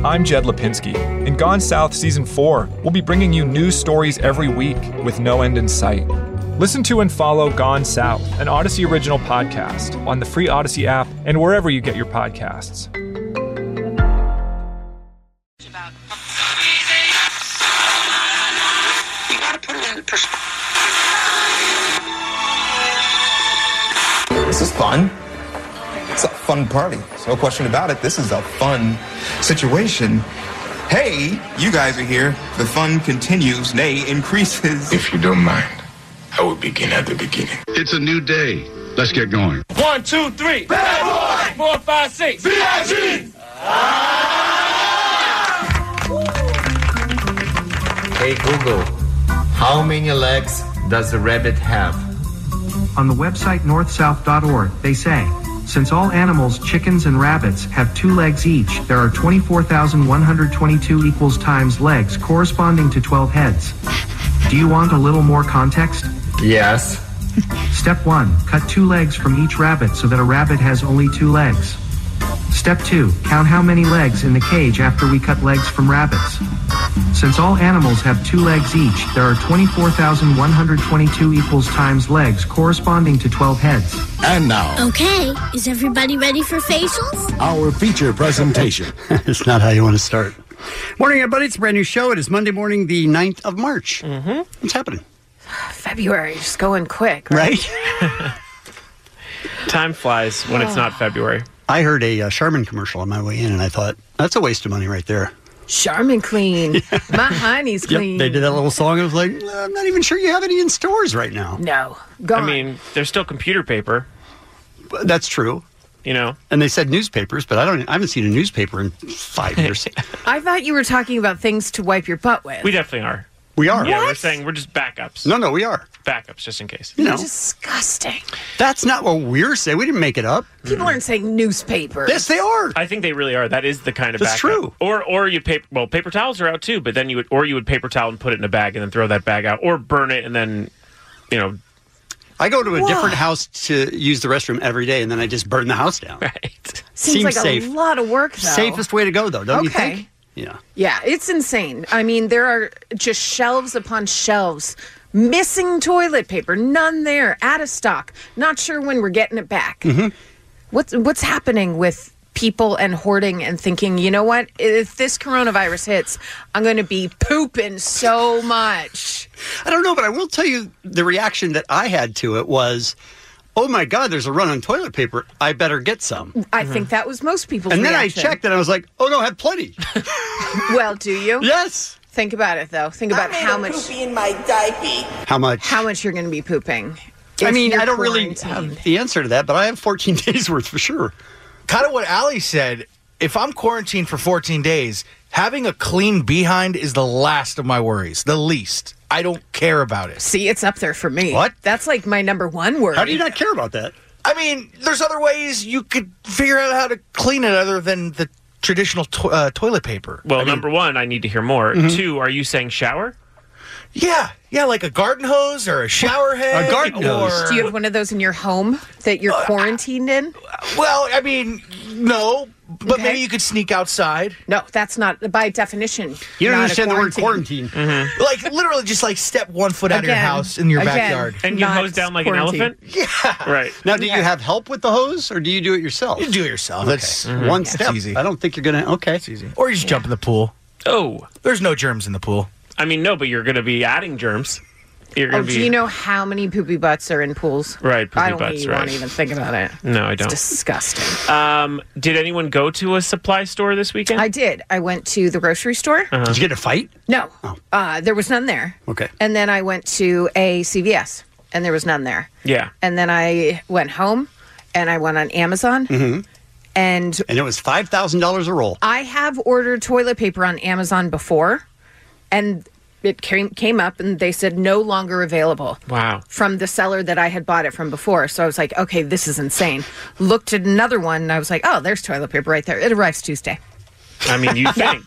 I'm Jed Lipinski. In Gone South Season 4, we'll be bringing you news stories every week with no end in sight. Listen to and follow Gone South, an Odyssey original podcast, on the free Odyssey app and wherever you get your podcasts. You gotta put it in perspective. This is fun. It's a fun party. There's no question about it. This is a fun situation. Hey, you guys are here. The fun continues, nay, increases. If you don't mind, I will begin at the beginning. It's a new day. Let's get going. 1, 2, 3. Bad boy! 4, 5, 6. B.I.G. Hey Google, how many legs does a rabbit have? On the website northsouth.org, they say, since all animals, chickens and rabbits, have 2 legs each, there are 24,122 equals times legs corresponding to 12 heads. Do you want a little more context? Yes. Step 1, cut 2 legs from each rabbit so that a rabbit has only 2 legs. Step 2, count how many legs in the cage after we cut legs from rabbits. Since all animals have 2 legs each, there are 24,122 equals times legs corresponding to 12 heads. And now, Okay, is everybody ready for facials? our feature presentation. It's not how you want to start. Morning, everybody. It's a brand new show. It is Monday morning, the 9th of March. Mm-hmm. What's happening? February, just going quick, right? Time flies when it's not February. I heard a Charmin commercial on my way in, and I thought, that's a waste of money right there. Charmin clean. Yeah. My honey's clean. Yep, they did that little song. I was like, I'm not even sure you have any in stores right now. No. Gone. I mean, there's still computer paper. That's true. You know. And they said newspapers, but I haven't seen a newspaper in 5 years. I thought you were talking about things to wipe your butt with. We definitely are. We are. Yeah, we're saying we're just backups. No, we are. Backups, just in case. You know. Disgusting. That's not what we're saying. We didn't make it up. People aren't saying newspapers. Yes, they are. I think they really are. That is the kind of That's backup. true. Or you paper towels are out too, but then you would paper towel and put it in a bag and then throw that bag out, or burn it and then, I go to a different house to use the restroom every day, and then I just burn the house down. Right. Seems like safe. A lot of work, though. Safest way to go, though, don't you think? Yeah. Yeah, it's insane. I mean, there are just shelves upon shelves. Missing toilet paper. None there. Out of stock. Not sure when we're getting it back. Mm-hmm. What's happening with people and hoarding and thinking, you know what? If this coronavirus hits, I'm going to be pooping so much. I don't know, but I will tell you the reaction that I had to it was, oh my God, there's a run on toilet paper. I better get some. I think that was most people's reaction. And then reaction. I checked and I was like, oh no, I have plenty. Well, do you? Yes. Think about it, though. Think about how much. Poopy in my diaper. How much? How much you're going to be pooping. I mean, I don't really have the answer to that, but I have 14 days worth for sure. Kind of what Allie said. If I'm quarantined for 14 days, having a clean behind is the last of my worries. The least. I don't care about it. See, it's up there for me. What? That's like my number one worry. How do you not care about that? I mean, there's other ways you could figure out how to clean it other than the traditional toilet paper. Well, number one, I need to hear more. Mm-hmm. 2, are you saying shower? Yeah, like a garden hose or a shower head. A garden hose. Do you have one of those in your home that you're quarantined in? Well, I mean, no, but maybe you could sneak outside. No, that's not, by definition. You don't understand the word quarantine. Mm-hmm. Like, literally just like step 1 foot out of your house in your backyard. And you hose down like quarantine. An elephant? Yeah. Right. Now, do you have help with the hose, or do you do it yourself? You do it yourself. Okay. That's one step. Easy. I don't think you're going to, okay. It's easy. Or you just jump in the pool. Oh. There's no germs in the pool. I mean, no, but you're going to be adding germs. Do you know how many poopy butts are in pools? Right, poopy I don't butts, think you want to even think about it. No, I don't. It's disgusting. Did anyone go to a supply store this weekend? I did. I went to the grocery store. Did you get a fight? No. Oh. There was none there. Okay. And then I went to a CVS, and there was none there. Yeah. And then I went home, and I went on Amazon. Mm-hmm. And it was $5,000 a roll. I have ordered toilet paper on Amazon before, and it came up and they said no longer available. Wow. From the seller that I had bought it from before. So I was like, okay, this is insane. Looked at another one and I was like, oh, there's toilet paper right there. It arrives Tuesday. I mean, you think.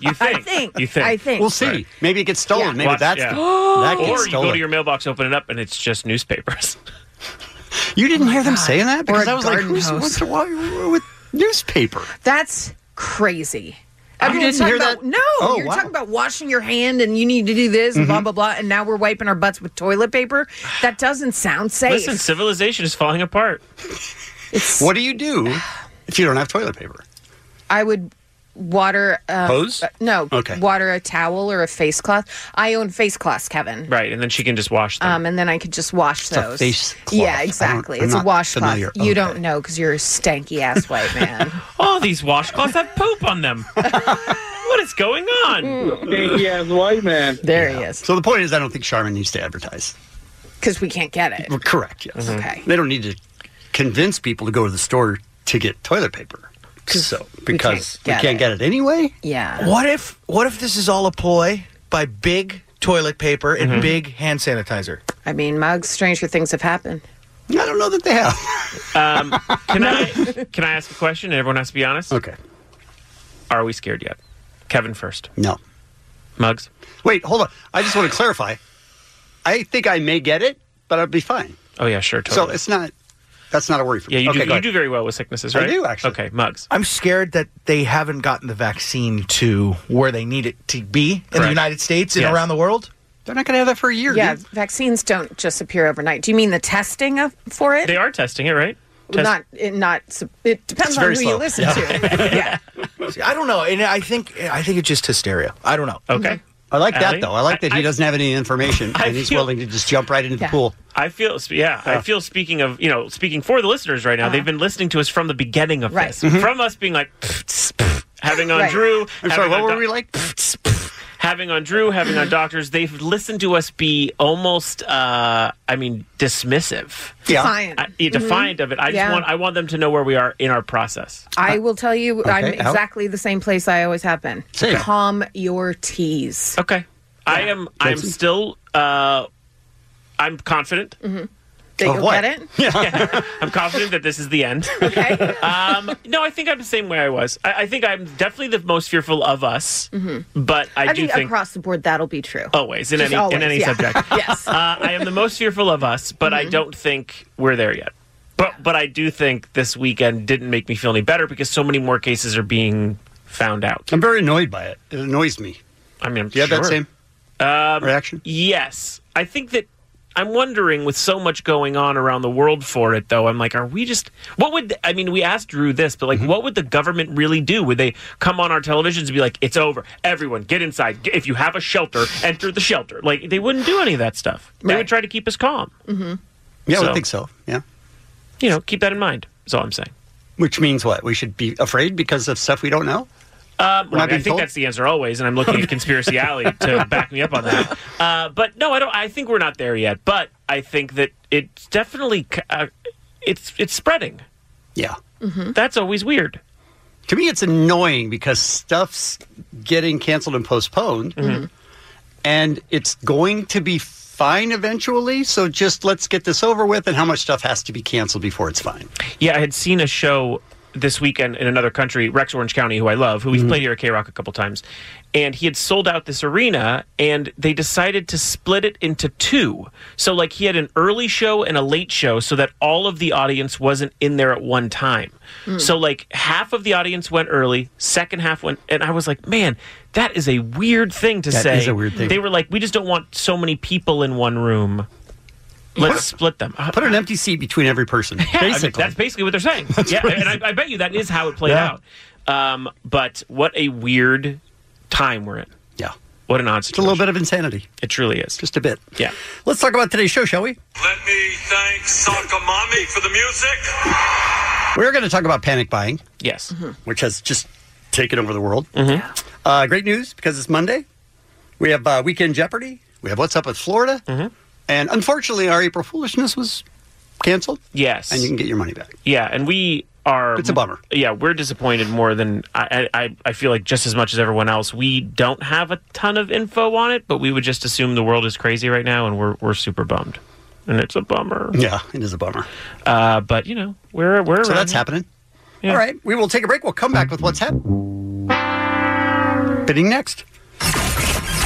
I think. We'll see. Right. Maybe it gets stolen. Yeah. Maybe that gets or stolen. you go to your mailbox, open it up, and it's just newspapers. You didn't hear them saying that? Because I was like, what's with newspaper? That's crazy. Everyone's didn't hear talking that? about, Oh, you're wow. talking about washing your hand and you need to do this and blah, blah, blah. And now we're wiping our butts with toilet paper. That doesn't sound safe. Listen, civilization is falling apart. What do you do if you don't have toilet paper? I would water... Hose? No. Okay. Water a towel or a face cloth. I own face cloths, Kevin. Right, and then she can just wash them. And then I could just wash It's a those. face cloth. Yeah, exactly. I'm It's a not washcloth. familiar. You don't know because you're a stanky ass white man. Oh, these washcloths have poop on them. What is going on? Stinky ass white man. There he is. So the point is, I don't think Charmin needs to advertise. Because we can't get it. Well, correct, yes. Okay. They don't need to convince people to go to the store to get toilet paper. Because we can't get it anyway? Yeah. What if this is all a ploy by big toilet paper and big hand sanitizer? I mean, Mugs, stranger things have happened. I don't know that they have. Can I ask a question? And everyone has to be honest. Okay. Are we scared yet? Kevin first. No. Mugs. Wait, hold on. I just want to clarify. I think I may get it, but I'll be fine. Oh yeah, sure. Totally. So that's not a worry for me. Yeah, Okay, go you do very well with sicknesses, right? I do, actually. Okay, Mugs. I'm scared that they haven't gotten the vaccine to where they need it to be in the Correct. United States and Yes. around the world. They're not going to have that for a year. Yeah, dude. vaccines don't just appear overnight. Do you mean the testing for it? They are testing it, right? It depends on very who slow. you listen to. Yeah. See, I don't know, and I think it's just hysteria. I don't know. Okay. I like Allie? that, though. I like that he doesn't have any information, and he's willing to just jump right into the pool. I feel speaking for the listeners right now, they've been listening to us from the beginning of Right. this. From us being like, having on Right. Drew. I'm sorry, having what on were we like? Having on Drew, having on doctors. They've listened to us be almost, dismissive. Yeah. Defiant. Defiant of it. I want them to know where we are in our process. I will tell you, I'm Okay, Al? exactly the same place I always have been. Same. Calm your teas. Okay. I'm still, I'm confident. That Of you'll what? get it? Yeah. I'm confident that this is the end. Okay. No, I think I'm the same way I was. I think I'm definitely the most fearful of us, but I do think think across the board that'll be true. always in Just any always, yeah. subject. Yes. I am the most fearful of us, but I don't think we're there yet. But I do think this weekend didn't make me feel any better because so many more cases are being found out. I'm very annoyed by it. It annoys me. I mean, Do you have that same reaction? Yes. I think that I'm wondering, with so much going on around the world for it, though, I'm like, are we just... we asked Drew this, but, like, what would the government really do? Would they come on our televisions and be like, it's over. Everyone, get inside. If you have a shelter, enter the shelter. Like, they wouldn't do any of that stuff. They would try to keep us calm. Yeah, I would think so. Yeah. Keep that in mind, is all I'm saying. Which means what? We should be afraid because of stuff we don't know? I being think told? that's the answer always, and I'm looking at Conspiracy Alley to back me up on that. But no, I don't. I think we're not there yet. But I think that it's definitely it's spreading. Yeah. That's always weird. To me, it's annoying because stuff's getting canceled and postponed, and it's going to be fine eventually. So just let's get this over with, and how much stuff has to be canceled before it's fine. Yeah, I had seen a show this weekend in another country, Rex Orange County, who I love, who we've played here at K-Rock a couple times, and he had sold out this arena, and they decided to split it into two. So, like, he had an early show and a late show so that all of the audience wasn't in there at one time. So, like, half of the audience went early, second half went, and I was like, man, that is a weird thing to say. That is a weird thing. They were like, we just don't want so many people in one room. Let's split them. Put an empty seat between every person. Basically. That's basically what they're saying. And I bet you that is how it played out. But what a weird time we're in. Yeah. What an odd It's a situation. little bit of insanity. It truly is. Just a bit. Yeah. Let's talk about today's show, shall we? Let me thank Sakamami for the music. We're going to talk about panic buying, Yes. which has just taken over the world. Great news because it's Monday. We have Weekend Jeopardy. We have What's Up with Florida. And unfortunately, our April Foolishness was canceled. Yes. And you can get your money back. Yeah, and we are... It's a bummer. Yeah, we're disappointed more than... I feel like just as much as everyone else. We don't have a ton of info on it, but we would just assume the world is crazy right now, and we're super bummed. And it's a bummer. Yeah, it is a bummer. But, we're So around that's here. happening. Yeah. All right, we will take a break. We'll come back with what's happening. Bidding next.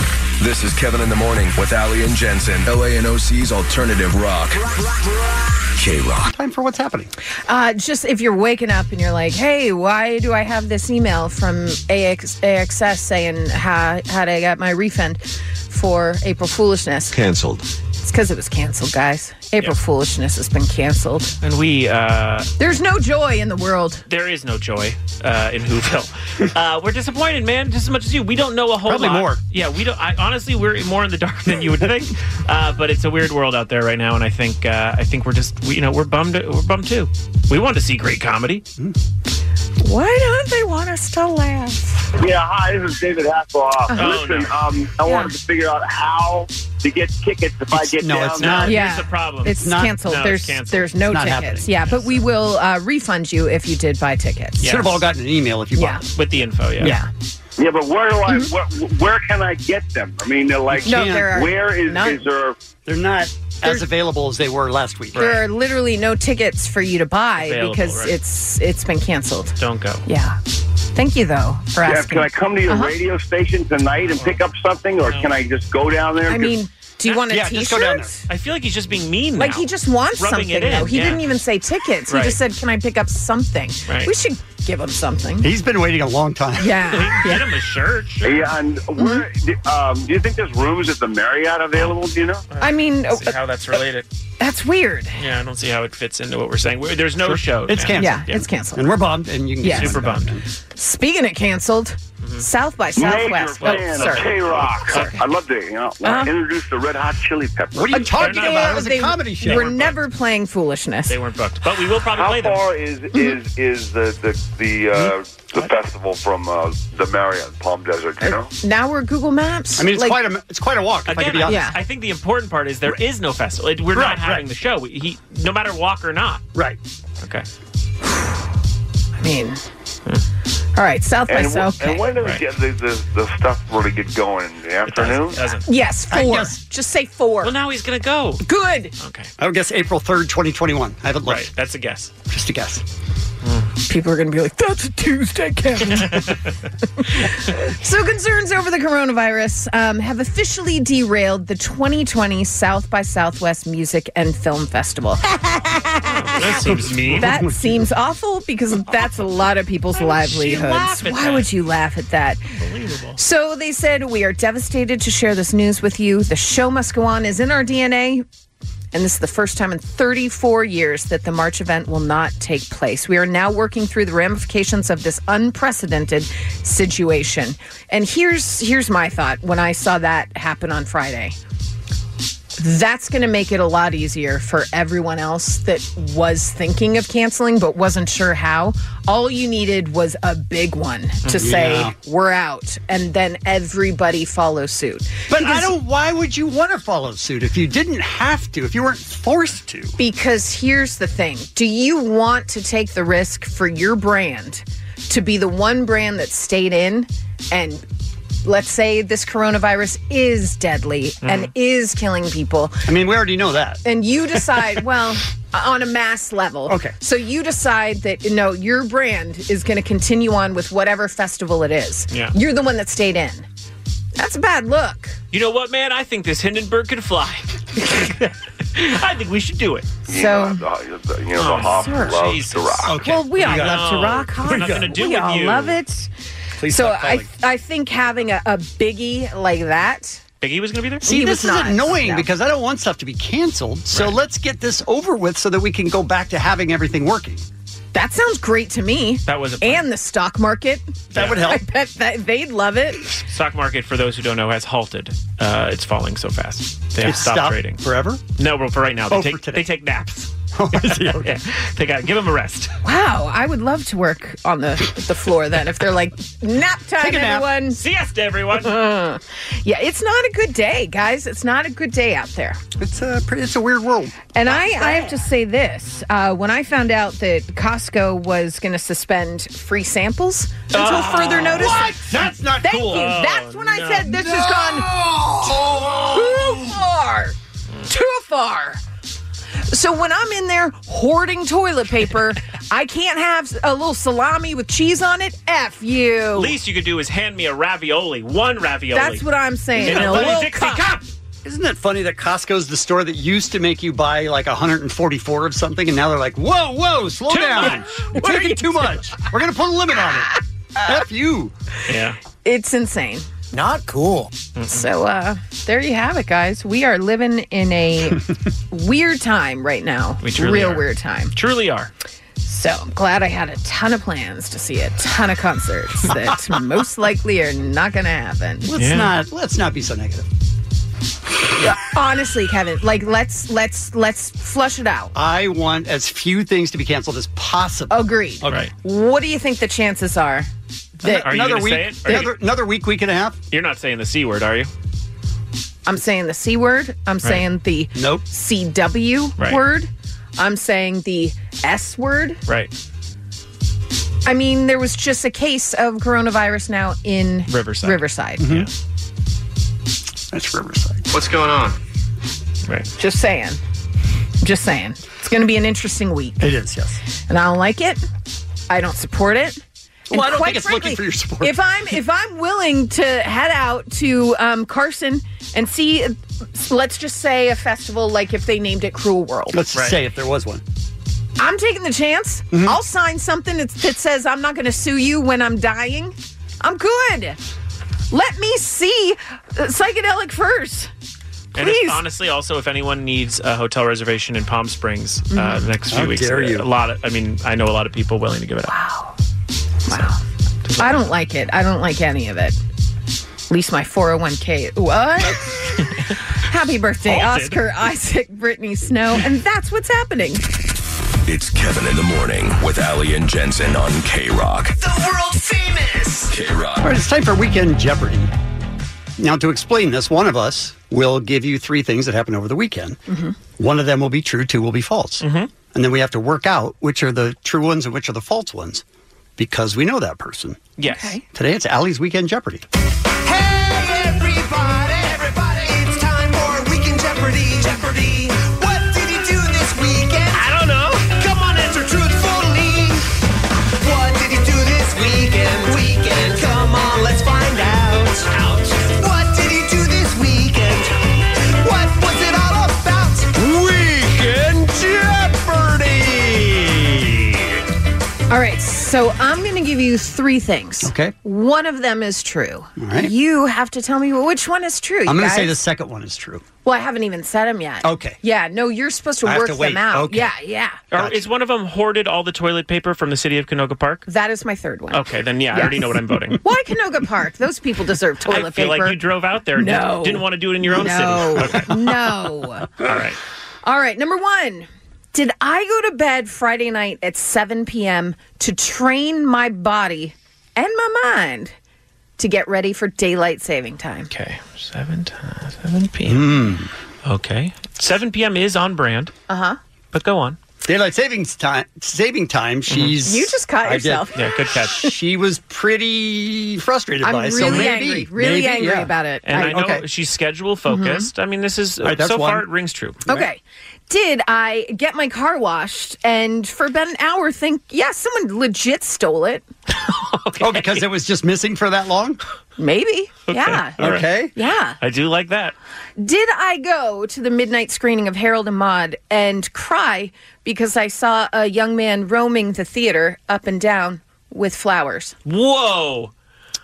This is Kevin in the Morning with Ali and Jensen. LA and OC's alternative rock. K-Rock. Time for what's happening. Just if you're waking up and you're like, hey, why do I have this email from AXS saying how to get my refund for April Foolishness? Canceled. It's because it was canceled, guys. April Foolishness has been canceled. And we... There's no joy in the world. There is no joy in Whoville. We're disappointed, man, just as much as you. We don't know a whole Probably lot. more. Yeah, we don't. Honestly, we're more in the dark than you would think. But it's a weird world out there right now, and I think we're just we're bummed. We're bummed too. We want to see great comedy. Why don't they want us to laugh? Yeah, hi, this is David Hasselhoff. Listen, I wanted to figure out how to get tickets if I get down it's not. Yeah. Here's the problem. It's canceled. No, there's it's canceled. there's no It's not tickets. happening. Yeah, but we will refund you if you did buy tickets. Yes. Should have all gotten an email if you Yeah. bought. With the info, yeah. Yeah. Yeah, but where do I? Where can I get them? I mean, they're like, No, there are where is none. there? They're not as available as they were last week. There are literally no tickets for you to buy Available, because right. it's been canceled. Don't go. Yeah. Thank you though for Yeah, asking. can I come to your radio station tonight and pick up something, or can I just go down there? I mean, do you want a Yeah, T-shirt? just go down there. I feel like he's just being mean Like now. he just wants Rubbing something it in, though. He yeah. didn't even say tickets. He Right. just said, "Can I pick up something?" Right. We should give him something. He's been waiting a long time. Yeah. Get him a shirt. Sure. Yeah, and where? Do you think there's rooms at the Marriott available? Do you know? I mean, See how that's related. that's weird. Yeah, I don't see how it fits into what we're saying. There's no show. It's man. canceled. Yeah, it's canceled. And we're bummed, and you can Yes. get Super bummed. Speaking of canceled, South by Southwest. Major fan of sorry. K-Rock. I'd love to, introduce the Red Hot Chili Peppers. What are you talking They're not about? It was a comedy show. We're never playing foolishness. They weren't booked, but we will probably play How them. far is the festival from the Marriott in Palm Desert? Do you know? Now we're Google Maps. I mean, it's quite a walk. If I Again, could be honest. yeah. I think the important part is there is no festival. We're not Right, having the show. No matter walk or not. Right. Okay. I mean, all right, South by And, South. and when does the stuff really get going? In the afternoon? Doesn't. Yes, I 4. guess- Just say 4. Well, now he's going to go. Good. Okay. I would guess April 3rd, 2021. I haven't looked. Right. That's a guess. Just a guess. People are going to be like, that's a Tuesday, Kevin. So concerns over the coronavirus have officially derailed the 2020 South by Southwest Music and Film Festival. That seems mean. That seems awful because that's a lot of people's livelihoods. laugh at Why that? would you laugh at that? Unbelievable. So they said, we are devastated to share this news with you. The show must go on is in our DNA. And this is the first time in 34 years that the March event will not take place. We are now working through the ramifications of this unprecedented situation. And here's my thought when I saw that happen on Friday. That's going to make it a lot easier for everyone else that was thinking of canceling but wasn't sure how. All you needed was a big one to say, we're out, and then everybody follows suit. But why would you want to follow suit if you didn't have to, if you weren't forced to? Because here's the thing. Do you want to take the risk for your brand to be the one brand that stayed in and let's say this coronavirus is deadly and is killing people. I mean, we already know that. And you decide, well, on a mass level. Okay. So you decide that, no, your brand is going to continue on with whatever festival it is. Yeah. You're the one that stayed in. That's a bad look. You know what, man? I think this Hindenburg can fly. I think we should do it. So, the Hoff sir. loves Jesus. to rock. Okay. well, we all No, love to rock, huh? we're not gonna do we with all you. love it. Please So stop calling. I think having a biggie like that. Biggie was going to be there? See, He this was is not. annoying No. because I don't want stuff to be canceled. So let's get this over with so that we can go back to having everything working. That sounds great to me. That was a plan. And the stock market. That would help. I bet that they'd love it. Stock market, for those who don't know, has halted. It's falling so fast. They have It's stopped stopped trading. forever? No, but for right now. Oh, for today. They take naps. Okay. Yeah. Give them a rest. Wow, I would love to work on the floor then if they're like, nap time, Take a nap. everyone. Siesta, everyone. Yeah, it's not a good day, guys. It's not a good day out there. It's a weird world. And I have to say this. When I found out that Costco was going to suspend free samples until further notice. What? That's not Thank cool. you. That's when I said this has gone too far. Too far. So when I'm in there hoarding toilet paper, I can't have a little salami with cheese on it? F you. Least you could do is hand me a ravioli. One ravioli. That's what I'm saying. In a In a little little Dixie cup. cup. Isn't it funny that Costco's the store that used to make you buy like 144 of something, and now they're like, whoa, slow down. You're taking too much. We're going to put a limit on it. F you. Yeah. It's insane. Not cool. So there you have it, guys. We are living in a weird time right now. We truly are. Weird time. Truly are. So I'm glad I had a ton of plans to see a ton of concerts that most likely are not going to happen. Let's not be so negative. Honestly, Kevin, like let's flush it out. I want as few things to be canceled as possible. Agreed. Okay. What do you think the chances are? That Are you another gonna week, say it? another week and a half. You're not saying the C word, are you? I'm saying the C word. I'm saying the CW word. I'm saying the S word. Right. I mean, there was just a case of coronavirus now in Riverside. Mm-hmm. Yeah. That's Riverside. What's going on? Right. Just saying. It's going to be an interesting week. It is, yes. And I don't like it. I don't support it. Well, And I don't quite think it's frankly, looking for your support. If I'm willing to head out to Carson and see, let's just say a festival like if they named it Cruel World. Let's just say if there was one. I'm taking the chance. Mm-hmm. I'll sign something that says I'm not going to sue you when I'm dying. I'm good. Let me see Psychedelic first. And honestly, also, if anyone needs a hotel reservation in Palm Springs the next few weeks, dare you. I know a lot of people willing to give it up. Wow. I don't like it. I don't like any of it. At least my 401k. What? Happy birthday, Halted. Oscar Isaac, Brittany Snow. And that's what's happening. It's Kevin in the Morning with Ali and Jensen on K-Rock. The world famous. K-Rock. All right, it's time for Weekend Jeopardy. Now, to explain this, one of us will give you 3 things that happened over the weekend. Mm-hmm. One of them will be true, 2 will be false. And then we have to work out which are the true ones and which are the false ones because we know that person. Yes. Okay. Today, it's Allie's Weekend Jeopardy. Hey, everybody, it's time for Weekend Jeopardy. What did you do this weekend? I don't know. Come on, answer truthfully. What did you do this weekend? Come on, let's find out. What did you do this weekend? What was it all about? Weekend Jeopardy. All right, so I'm going to give you 3 things. Okay. One of them is true. All right. You have to tell me which one is true. I'm going to say the second one is true. Well, I haven't even said them yet. Okay. Yeah, no, you're supposed to I have work to them wait. out. Okay. Yeah. Or is one of them hoarded all the toilet paper from the city of Canoga Park? That is my third one. Okay, then I already know what I'm voting. Why Canoga Park? Those people deserve toilet I feel paper. like you drove out there and No. didn't want to do it in your own No. city. Okay. No. All right, number 1. Did I go to bed Friday night at 7 p.m. to train my body and my mind to get ready for daylight saving time? Okay, 7 p.m. Okay. 7 p.m. is on brand. Uh-huh. But go on. Daylight saving time. She's. You just caught I did. yourself. Yeah, good catch. She was pretty frustrated I'm by it. really So maybe, angry. Really angry yeah. about it. And I know she's schedule focused. I mean, this is, All right, that's so far one. it rings true. Okay. Did I get my car washed and for about an hour think, someone legit stole it? Oh, because it was just missing for that long? Maybe. Okay. Yeah. All right. Okay. Yeah. I do like that. Did I go to the midnight screening of Harold and Maude and cry because I saw a young man roaming the theater up and down with flowers? Whoa.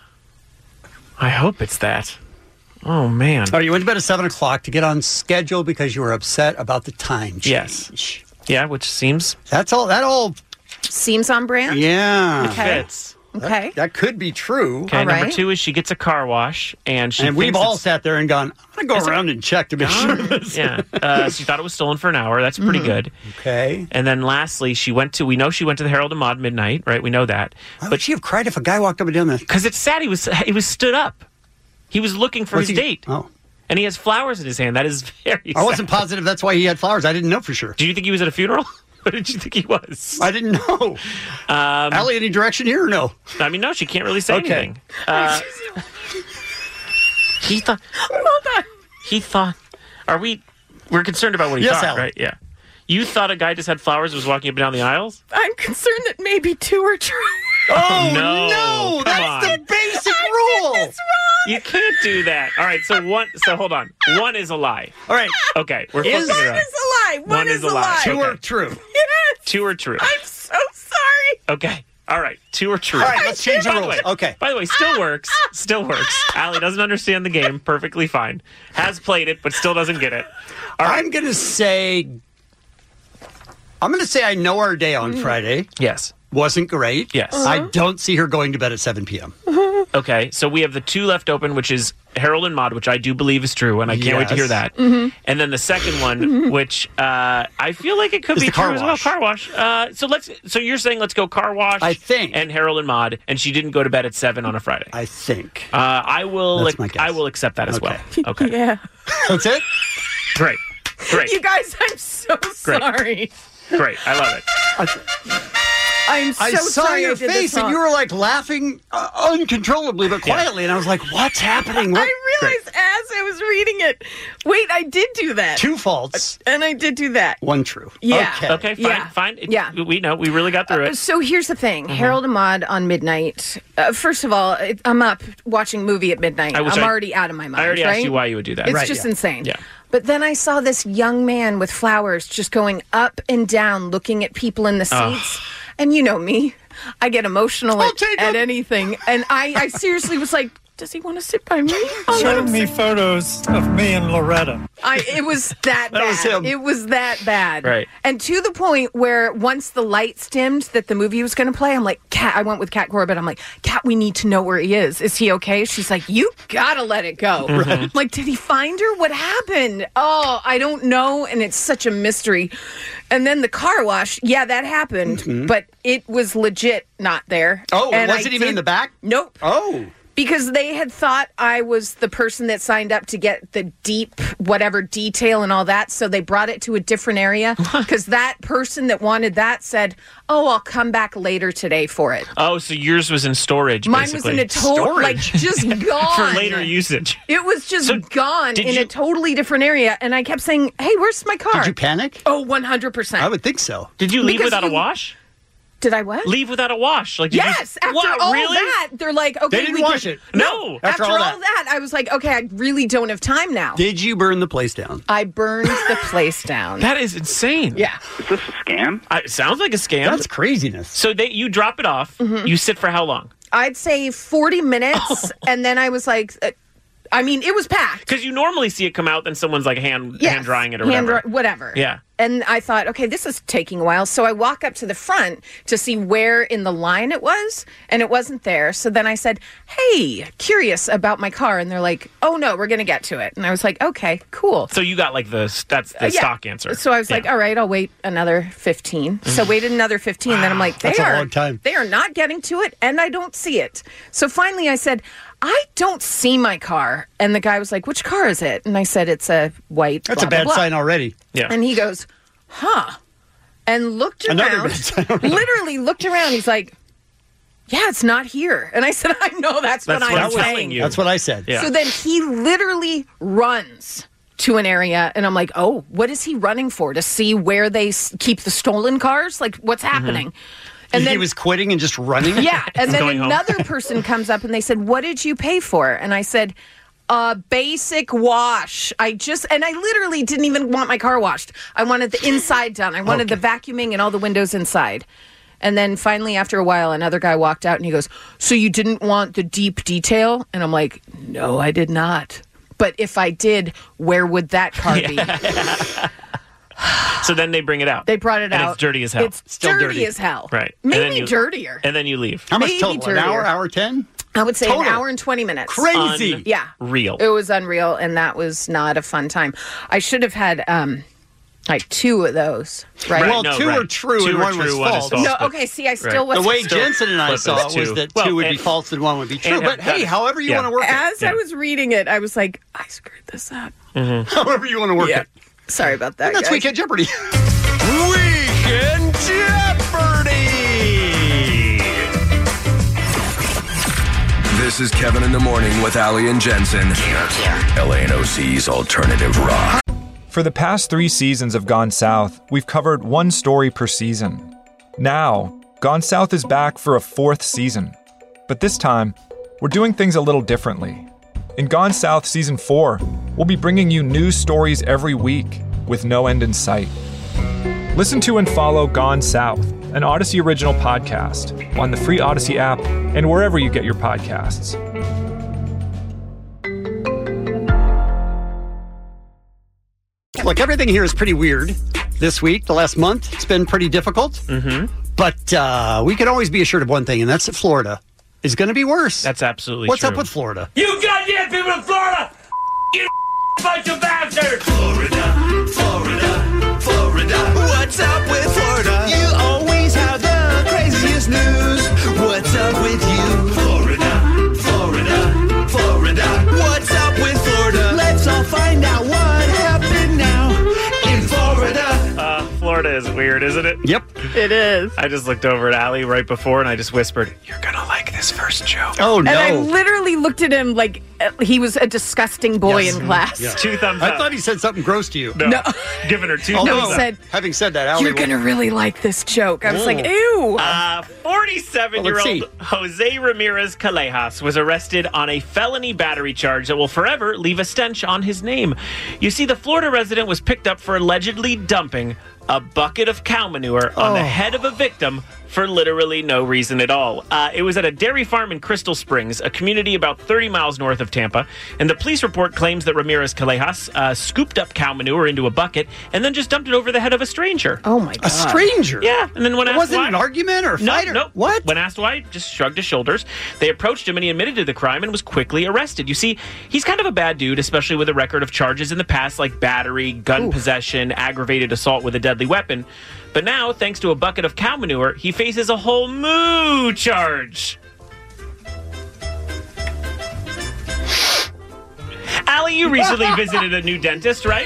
I hope it's that. Oh, man. Oh, you went to bed at 7 o'clock to get on schedule because you were upset about the time change. Yes. Yeah, which seems... That all... Seems on brand? Yeah. Okay. fits. Okay. That could be true. Okay, All number right. 2 is she gets a car wash, and she And we've thinks all it's- sat there and gone, I'm going to go around and check to make sure. This Yeah. She thought it was stolen for an hour. That's pretty good. Okay. And then lastly, we know she went to the Harold and Maude midnight, right? We know that. Why would she have cried if a guy walked up and down there? Because it's sad. He was stood up. He was looking for Was his he- date. Oh. And he has flowers in his hand. That is very I wasn't sad. positive that's why he had flowers. I didn't know for sure. Do you think he was at a funeral? What did you think he was? I didn't know. Allie, any direction here or no? I mean, no, she can't really say Okay. anything. He thought... Hold on. He thought... We're concerned about what he Yes, thought, Allie. right? Yeah. You thought a guy just had flowers and was walking up and down the aisles? I'm concerned that maybe 2 are true. Oh, no. no. Come That's on. the basic I'm rule. rule. You can't do that. All right, so hold on. One is a lie. All right. Okay, we're flipping it One around. is a lie. One is a lie. Two Okay. are true. Yes. 2 are true. I'm so sorry. Okay. All right. 2 are true. All right, let's change the By rules. way- Okay. By the way, still works. Still works. Allie doesn't understand the game. Perfectly fine. Has played it, but still doesn't get it. All right. I'm going to say I know our day on Friday. Yes. Wasn't great. Yes. I don't see her going to bed at 7 p.m. Okay, so we have the 2 left open, which is Harold and Maude, which I do believe is true, and I can't wait to hear that. And then the second one, which I feel like it could Is be the car true as well. wash. Car wash. So you're saying let's go car wash. I think. And Harold and Maude, and she didn't go to bed at 7 on a Friday. I think. I will. That's my guess. I will accept that as well. Okay. Okay. Yeah. That's it? Great. You guys, I'm so sorry. Great. I love it. I'm so I saw sorry your I did this face, and wrong. you were like laughing uncontrollably but quietly, and I was like, "What's happening?" What? I realized as I was reading it. Wait, I did do that. 2 faults, and I did do that. 1 true. Yeah. Okay. Fine. Yeah. Fine. Yeah. We know. We really got through it. So here's the thing. Harold and Maude on midnight. First of all, I'm up watching movie at midnight. I'm already out of my mind. I already right? asked you why you would do that. It's just insane. Yeah. But then I saw this young man with flowers just going up and down, looking at people in the seats. And you know me. I get emotional at anything. And I seriously was like, does he want to sit by me? Show me photos of me and Loretta. It was that bad. That was him. It was that bad. Right. And to the point where once the lights dimmed that the movie was going to play, I'm like, Kat, I went with Kat Corbett. I'm like, Kat, we need to know where he is. Is he okay? She's like, you got to let it go. I'm like, did he find her? What happened? Oh, I don't know. And it's such a mystery. And then the car wash, yeah, that happened. But it was legit not there. Oh, and was it even in the back? Nope. Oh. Because they had thought I was the person that signed up to get the deep whatever detail and all that, so they brought it to a different area. Because that person that wanted that said, "Oh, I'll come back later today for it." Oh, so yours was in storage. Mine basically. was in a total, like, just gone for later usage. It was just gone in a totally different area, and I kept saying, "Hey, where's my car?" Did you panic? Oh, 100%. I would think so. Did you leave without a wash? Did I what? Leave without a wash? Like, did yes, you, after what, all really? that, they're like, okay, They didn't we wash can- it. No. After all that, I was like, okay, I really don't have time now. Did you burn the place down? I burned the place down. That is insane. Yeah. Is this a scam? It sounds like a scam. That's craziness. So you drop it off. You sit for how long? I'd say 40 minutes, and then I was like, I mean, it was packed. Because you normally see it come out, then someone's like hand drying it or whatever. Whatever. Yeah. And I thought, okay, this is taking a while. So I walk up to the front to see where in the line it was, and it wasn't there. So then I said, hey, curious about my car. And they're like, oh, no, we're going to get to it. And I was like, okay, cool. So you got like that's the stock answer. So I was like, all right, I'll wait another 15. So waited another 15. Then I'm like, That's a long time. They are not getting to it, and I don't see it. So finally I said, I don't see my car. And the guy was like, which car is it? And I said, it's a white. That's blah, a bad blah, blah. sign already. Yeah. And he goes, huh. And looked around. Another bad sign already. Literally looked around. He's like, yeah, it's not here. And I said, I know that's what I'm telling saying. you. That's what I said. Yeah. So then he literally runs to an area, and I'm like, oh, what is he running for? To see where they keep the stolen cars? Like, what's happening? And he was quitting and just running? Yeah. And then Going home. another person comes up and they said, what did you pay for? And I said, a basic wash. I literally didn't even want my car washed. I wanted the inside done. I wanted the vacuuming and all the windows inside. And then finally, after a while, another guy walked out and he goes, so you didn't want the deep detail? And I'm like, no, I did not. But if I did, where would that car be? So then they bring it out. They brought it and out. It's dirty as hell. It's still dirty as hell. Right. Maybe dirtier. And then you leave. How much Maybe total? An dirtier. hour 10? I would say Total. an hour and 20 minutes. Crazy. Yeah. Real. It was unreal, and that was not a fun time. I should have had like 2 of those, right? Well, 2 are true and one was false. No, okay, see, I still wasn't. The way Jensen and I flip saw is it was two. that Well, 2 would be and- false and 1 would be true. and But have hey, done- however you yeah. want to work As it. I was reading it, I was like, I screwed this up. However you want to work Yeah. it. Sorry about that, And that's guys. Weekend Jeopardy. Weekend Jeopardy! This is Kevin in the Morning with Ali and Jensen. LANOC's Alternative Rock. For the past 3 seasons of Gone South, we've covered 1 story per season. Now, Gone South is back for a 4th season. But this time, we're doing things a little differently. In Gone South Season 4, we'll be bringing you news stories every week with no end in sight. Listen to and follow Gone South, an Odyssey original podcast, on the free Odyssey app and wherever you get your podcasts. Look, everything here is pretty weird this week. The last month, it's been pretty difficult. Mm-hmm. But we can always be assured of one thing, and that's that Florida is going to be worse. That's absolutely What's true. up with Florida? You goddamn people in Florida! You bunch of bastards! Florida. What's up with Florida? You always have the craziest news. What's up with you? Florida. What's up with Florida? Let's all find out what happened now in Florida. Florida is weird, isn't it? Yep. It is. I just looked over at Allie right before and I just whispered, "You're gonna like this first joke." Oh, no. And I literally looked at him like he was a disgusting boy in class. Yeah. 2 thumbs up. I thought he said something gross to you. No. Giving her 2 Although, thumbs up. said, having said that, Allie "You're going to really like this joke." I was like, ew. 47-year-old Jose Ramirez Callejas was arrested on a felony battery charge that will forever leave a stench on his name. You see, the Florida resident was picked up for allegedly dumping a bucket of cow manure on the head of a victim for literally no reason at all. It was at a dairy farm in Crystal Springs, a community about 30 miles north of Tampa, and the police report claims that Ramirez Callejas scooped up cow manure into a bucket and then just dumped it over the head of a stranger. Oh my God. A stranger? Yeah, and then when asked wasn't why, an argument or a fight? No. What? When asked why, just shrugged his shoulders. They approached him and he admitted to the crime and was quickly arrested. You see, he's kind of a bad dude, especially with a record of charges in the past like battery, gun possession, aggravated assault with a deadly weapon. But now, thanks to a bucket of cow manure, he faces a whole moo charge. Allie, you recently visited a new dentist, right?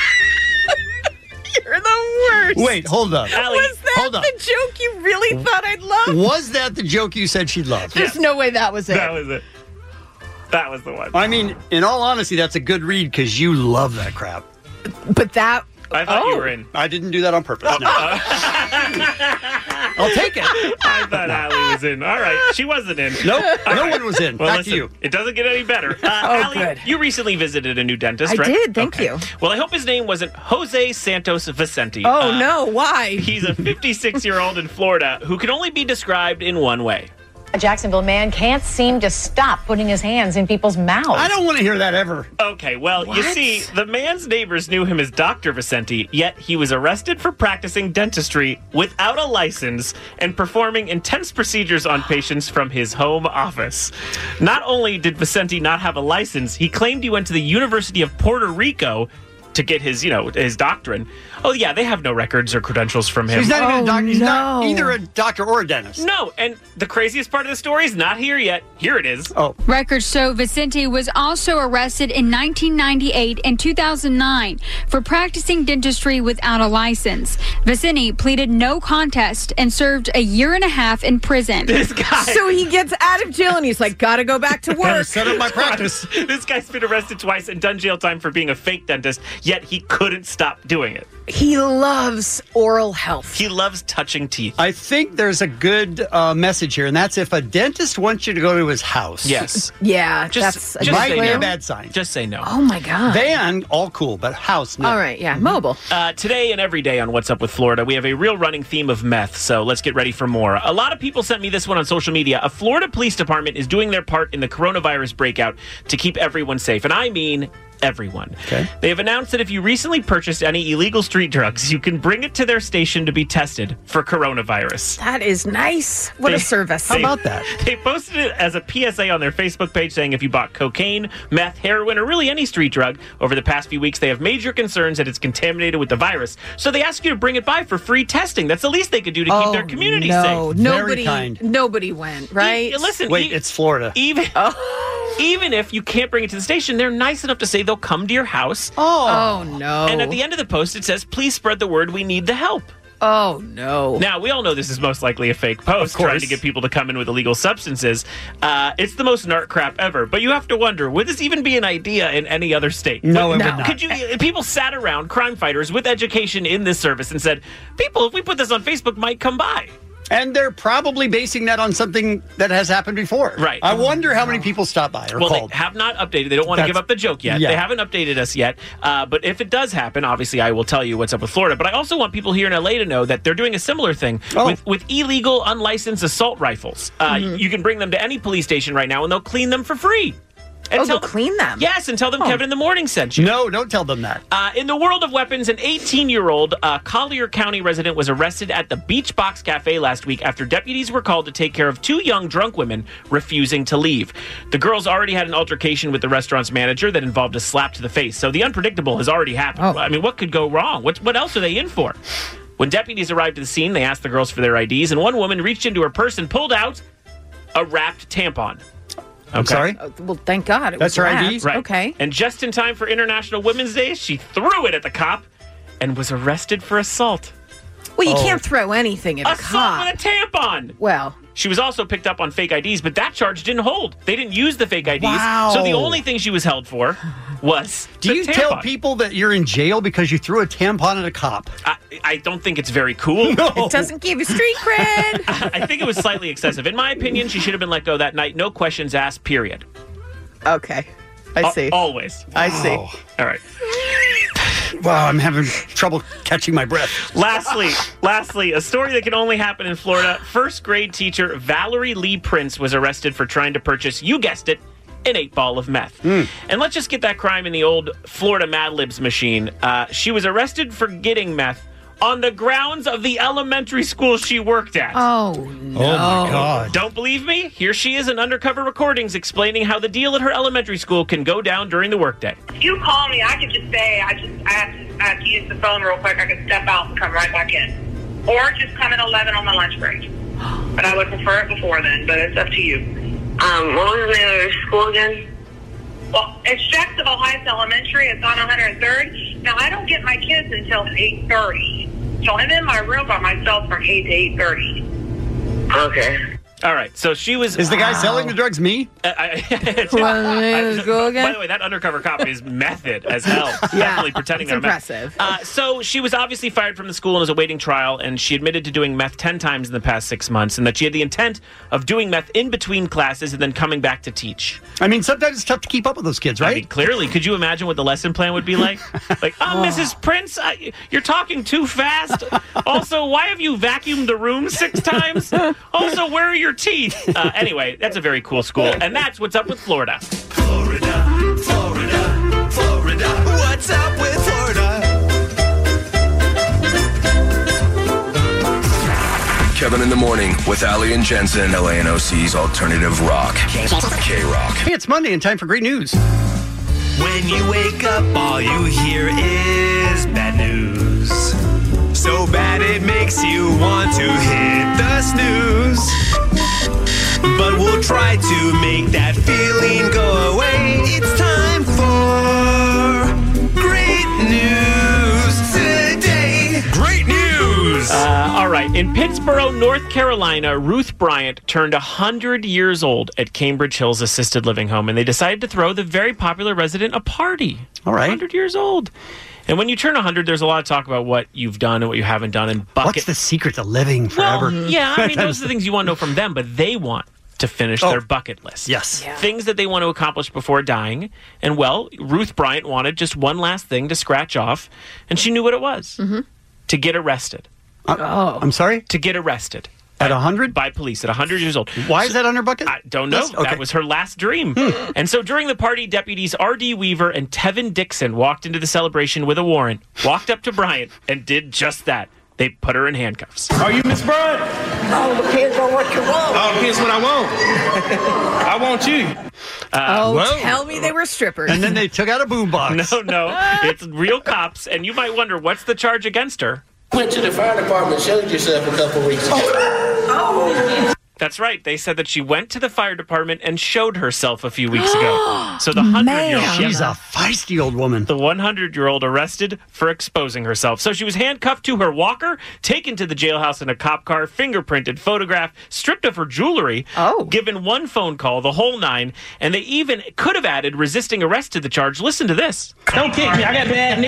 You're the worst. Wait, hold up. Allie, Was that the joke you really thought I'd love? Was that the joke you said she'd love? There's no way that was it. that was it. That was the one. I mean, in all honesty, that's a good read because you love that crap. But that... I thought you were in. I didn't do that on purpose. No. I'll take it. I thought Allie was in. All right, she wasn't in. Nope, All no right. one was in. Well, Back listen, to you. It doesn't get any better. Allie, good. you recently visited a new dentist, I right? did, thank you. Well, I hope his name wasn't Jose Santos Vicente. Oh, no, why? He's a 56-year-old in Florida who can only be described in one way. A Jacksonville man can't seem to stop putting his hands in people's mouths. I don't want to hear that ever. Okay, well, you see, the man's neighbors knew him as Dr. Vicente, yet he was arrested for practicing dentistry without a license and performing intense procedures on patients from his home office. Not only did Vicente not have a license, he claimed he went to the University of Puerto Rico to get his, his doctorate. Oh, yeah, they have no records or credentials from him. So he's not even a doctor. He's not either a doctor or a dentist. No, and the craziest part of the story is not here yet. Here it is. Oh. Records show Vicente was also arrested in 1998 and 2009 for practicing dentistry without a license. Vicente pleaded no contest and served a year and a half in prison. This guy. So he gets out of jail and he's like, gotta go back to work. Set up my practice. This guy's been arrested twice and done jail time for being a fake dentist, yet he couldn't stop doing it. He loves oral health. He loves touching teeth. I think there's a good message here, and that's if a dentist wants you to go to his house. Yes. Yeah, Just that's might be say a no. bad sign. Just say no. Oh my God. Van, all cool, but house, no. All right, yeah, mobile. Today and every day on What's Up with Florida, we have a real running theme of meth, so let's get ready for more. A lot of people sent me this one on social media. A Florida police department is doing their part in the coronavirus breakout to keep everyone safe, and I mean everyone. Okay. They have announced that if you recently purchased any illegal street drugs, you can bring it to their station to be tested for coronavirus. That is nice. What a service. How about that? They posted it as a PSA on their Facebook page saying if you bought cocaine, meth, heroin, or really any street drug over the past few weeks, they have major concerns that it's contaminated with the virus. So they ask you to bring it by for free testing. That's the least they could do to keep their community safe. Very kind. Nobody went, right? Listen, Wait, it's Florida. Even if you can't bring it to the station, they're nice enough to say they'll come to your house. Oh, no. And at the end of the post, it says, please spread the word. We need the help. Oh, no. Now, we all know this is most likely a fake post trying to get people to come in with illegal substances. It's the most narc crap ever. But you have to wonder, would this even be an idea in any other state? No, it would not. Could you? People sat around, crime fighters with education in this service, and said, people, if we put this on Facebook, might come by. And they're probably basing that on something that has happened before. Right. I wonder how many people stopped by or called. They have not updated. They don't want to give up the joke yet. Yeah. They haven't updated us yet. But if it does happen, obviously I will tell you what's up with Florida. But I also want people here in LA to know that they're doing a similar thing with illegal, unlicensed assault rifles. You can bring them to any police station right now, and they'll clean them for free. And they'll clean them? Yes, and tell them Kevin in the Morning sent you. No, don't tell them that. In the world of weapons, an 18-year-old Collier County resident was arrested at the Beach Box Cafe last week after deputies were called to take care of 2 young drunk women refusing to leave. The girls already had an altercation with the restaurant's manager that involved a slap to the face. So the unpredictable has already happened. I mean, what could go wrong? What else are they in for? When deputies arrived at the scene, they asked the girls for their IDs, and one woman reached into her purse and pulled out a wrapped tampon. I'm sorry? Well, thank God. It That's was her wrapped. ID? Right. Okay. And just in time for International Women's Day, she threw it at the cop and was arrested for assault. Well, you can't throw anything at a cop. Assault with a tampon! Well, she was also picked up on fake IDs, but that charge didn't hold. They didn't use the fake IDs. Wow. So the only thing she was held for was Do the you tampon. tell people that you're in jail because you threw a tampon at a cop? I don't think it's very cool. it doesn't give you street cred. I think it was slightly excessive. In my opinion, she should have been let go that night. No questions asked, period. Okay. I see. Always. I see. All right. Wow, I'm having trouble catching my breath. Lastly, a story that can only happen in Florida. First grade teacher Valerie Lee Prince was arrested for trying to purchase, you guessed it, an 8-ball of meth. And let's just get that crime in the old Florida Mad Libs machine. She was arrested for getting meth on the grounds of the elementary school she worked at. Oh, no. Oh, my God. Don't believe me? Here she is in undercover recordings explaining how the deal at her elementary school can go down during the workday. If you call me, I can just say, I have to use the phone real quick. I can step out and come right back in. Or just come at 11 on my lunch break. But I would prefer it before then, but it's up to you. What was the name of your school again? Well, it's Jacksonville Heights Elementary. It's on 103rd. Now, I don't get my kids until 8:30. So I'm in my room by myself from 8 to 8:30. Okay. All right, so she was... Is the guy selling the drugs me? By the way, that undercover cop is method as hell. Definitely pretending they're impressive. So she was obviously fired from the school and is awaiting trial, and she admitted to doing meth 10 times in the past 6 months, and that she had the intent of doing meth in between classes and then coming back to teach. I mean, sometimes it's tough to keep up with those kids, right? I mean, clearly. Could you imagine what the lesson plan would be like? Like, Mrs. Prince, you're talking too fast. Also, why have you vacuumed the room 6 times? Also, where are your teeth? Anyway, that's a very cool school, and that's what's up with Florida. Florida. What's up with Florida? Kevin in the Morning with Ali and Jensen. LANOC's Alternative Rock. K-Rock. Hey, it's Monday and time for great news. When you wake up, all you hear is bad news. So bad it makes you want to hit the snooze. But we'll try to make that feeling go away. It's time for great news today. Great news! All right. In Pittsboro, North Carolina, Ruth Bryant turned 100 years old at Cambridge Hills Assisted Living Home, and they decided to throw the very popular resident a party. All right. 100 years old. And when you turn 100, there's a lot of talk about what you've done and what you haven't done. And What's the secret to living forever? Well, yeah, I mean, those are the things you want to know from them, but they want to finish their bucket list. Yes. Yeah. Things that they want to accomplish before dying. And, well, Ruth Bryant wanted just one last thing to scratch off, and she knew what it was. To get arrested. I'm sorry? To get arrested. At 100? By police at 100 years old. Why is that on her bucket? I don't know. Okay. That was her last dream. And so during the party, deputies R.D. Weaver and Tevin Dixon walked into the celebration with a warrant, walked up to Bryant, and did just that. They put her in handcuffs. Are you Miss Bryant? All depends on what you want. All depends what I want. I want you. Tell me they were strippers. And then they took out a boombox. No. It's real cops. And you might wonder, what's the charge against her? Went to the fire department, showed yourself a couple weeks ago. Oh. That's right. They said that she went to the fire department and showed herself a few weeks ago. So the 100-year-old... She's a feisty old woman. The 100-year-old arrested for exposing herself. So she was handcuffed to her walker, taken to the jailhouse in a cop car, fingerprinted, photographed, stripped of her jewelry, given one phone call, the whole nine, and they even could have added resisting arrest to the charge. Listen to this. Don't kick me. I got bad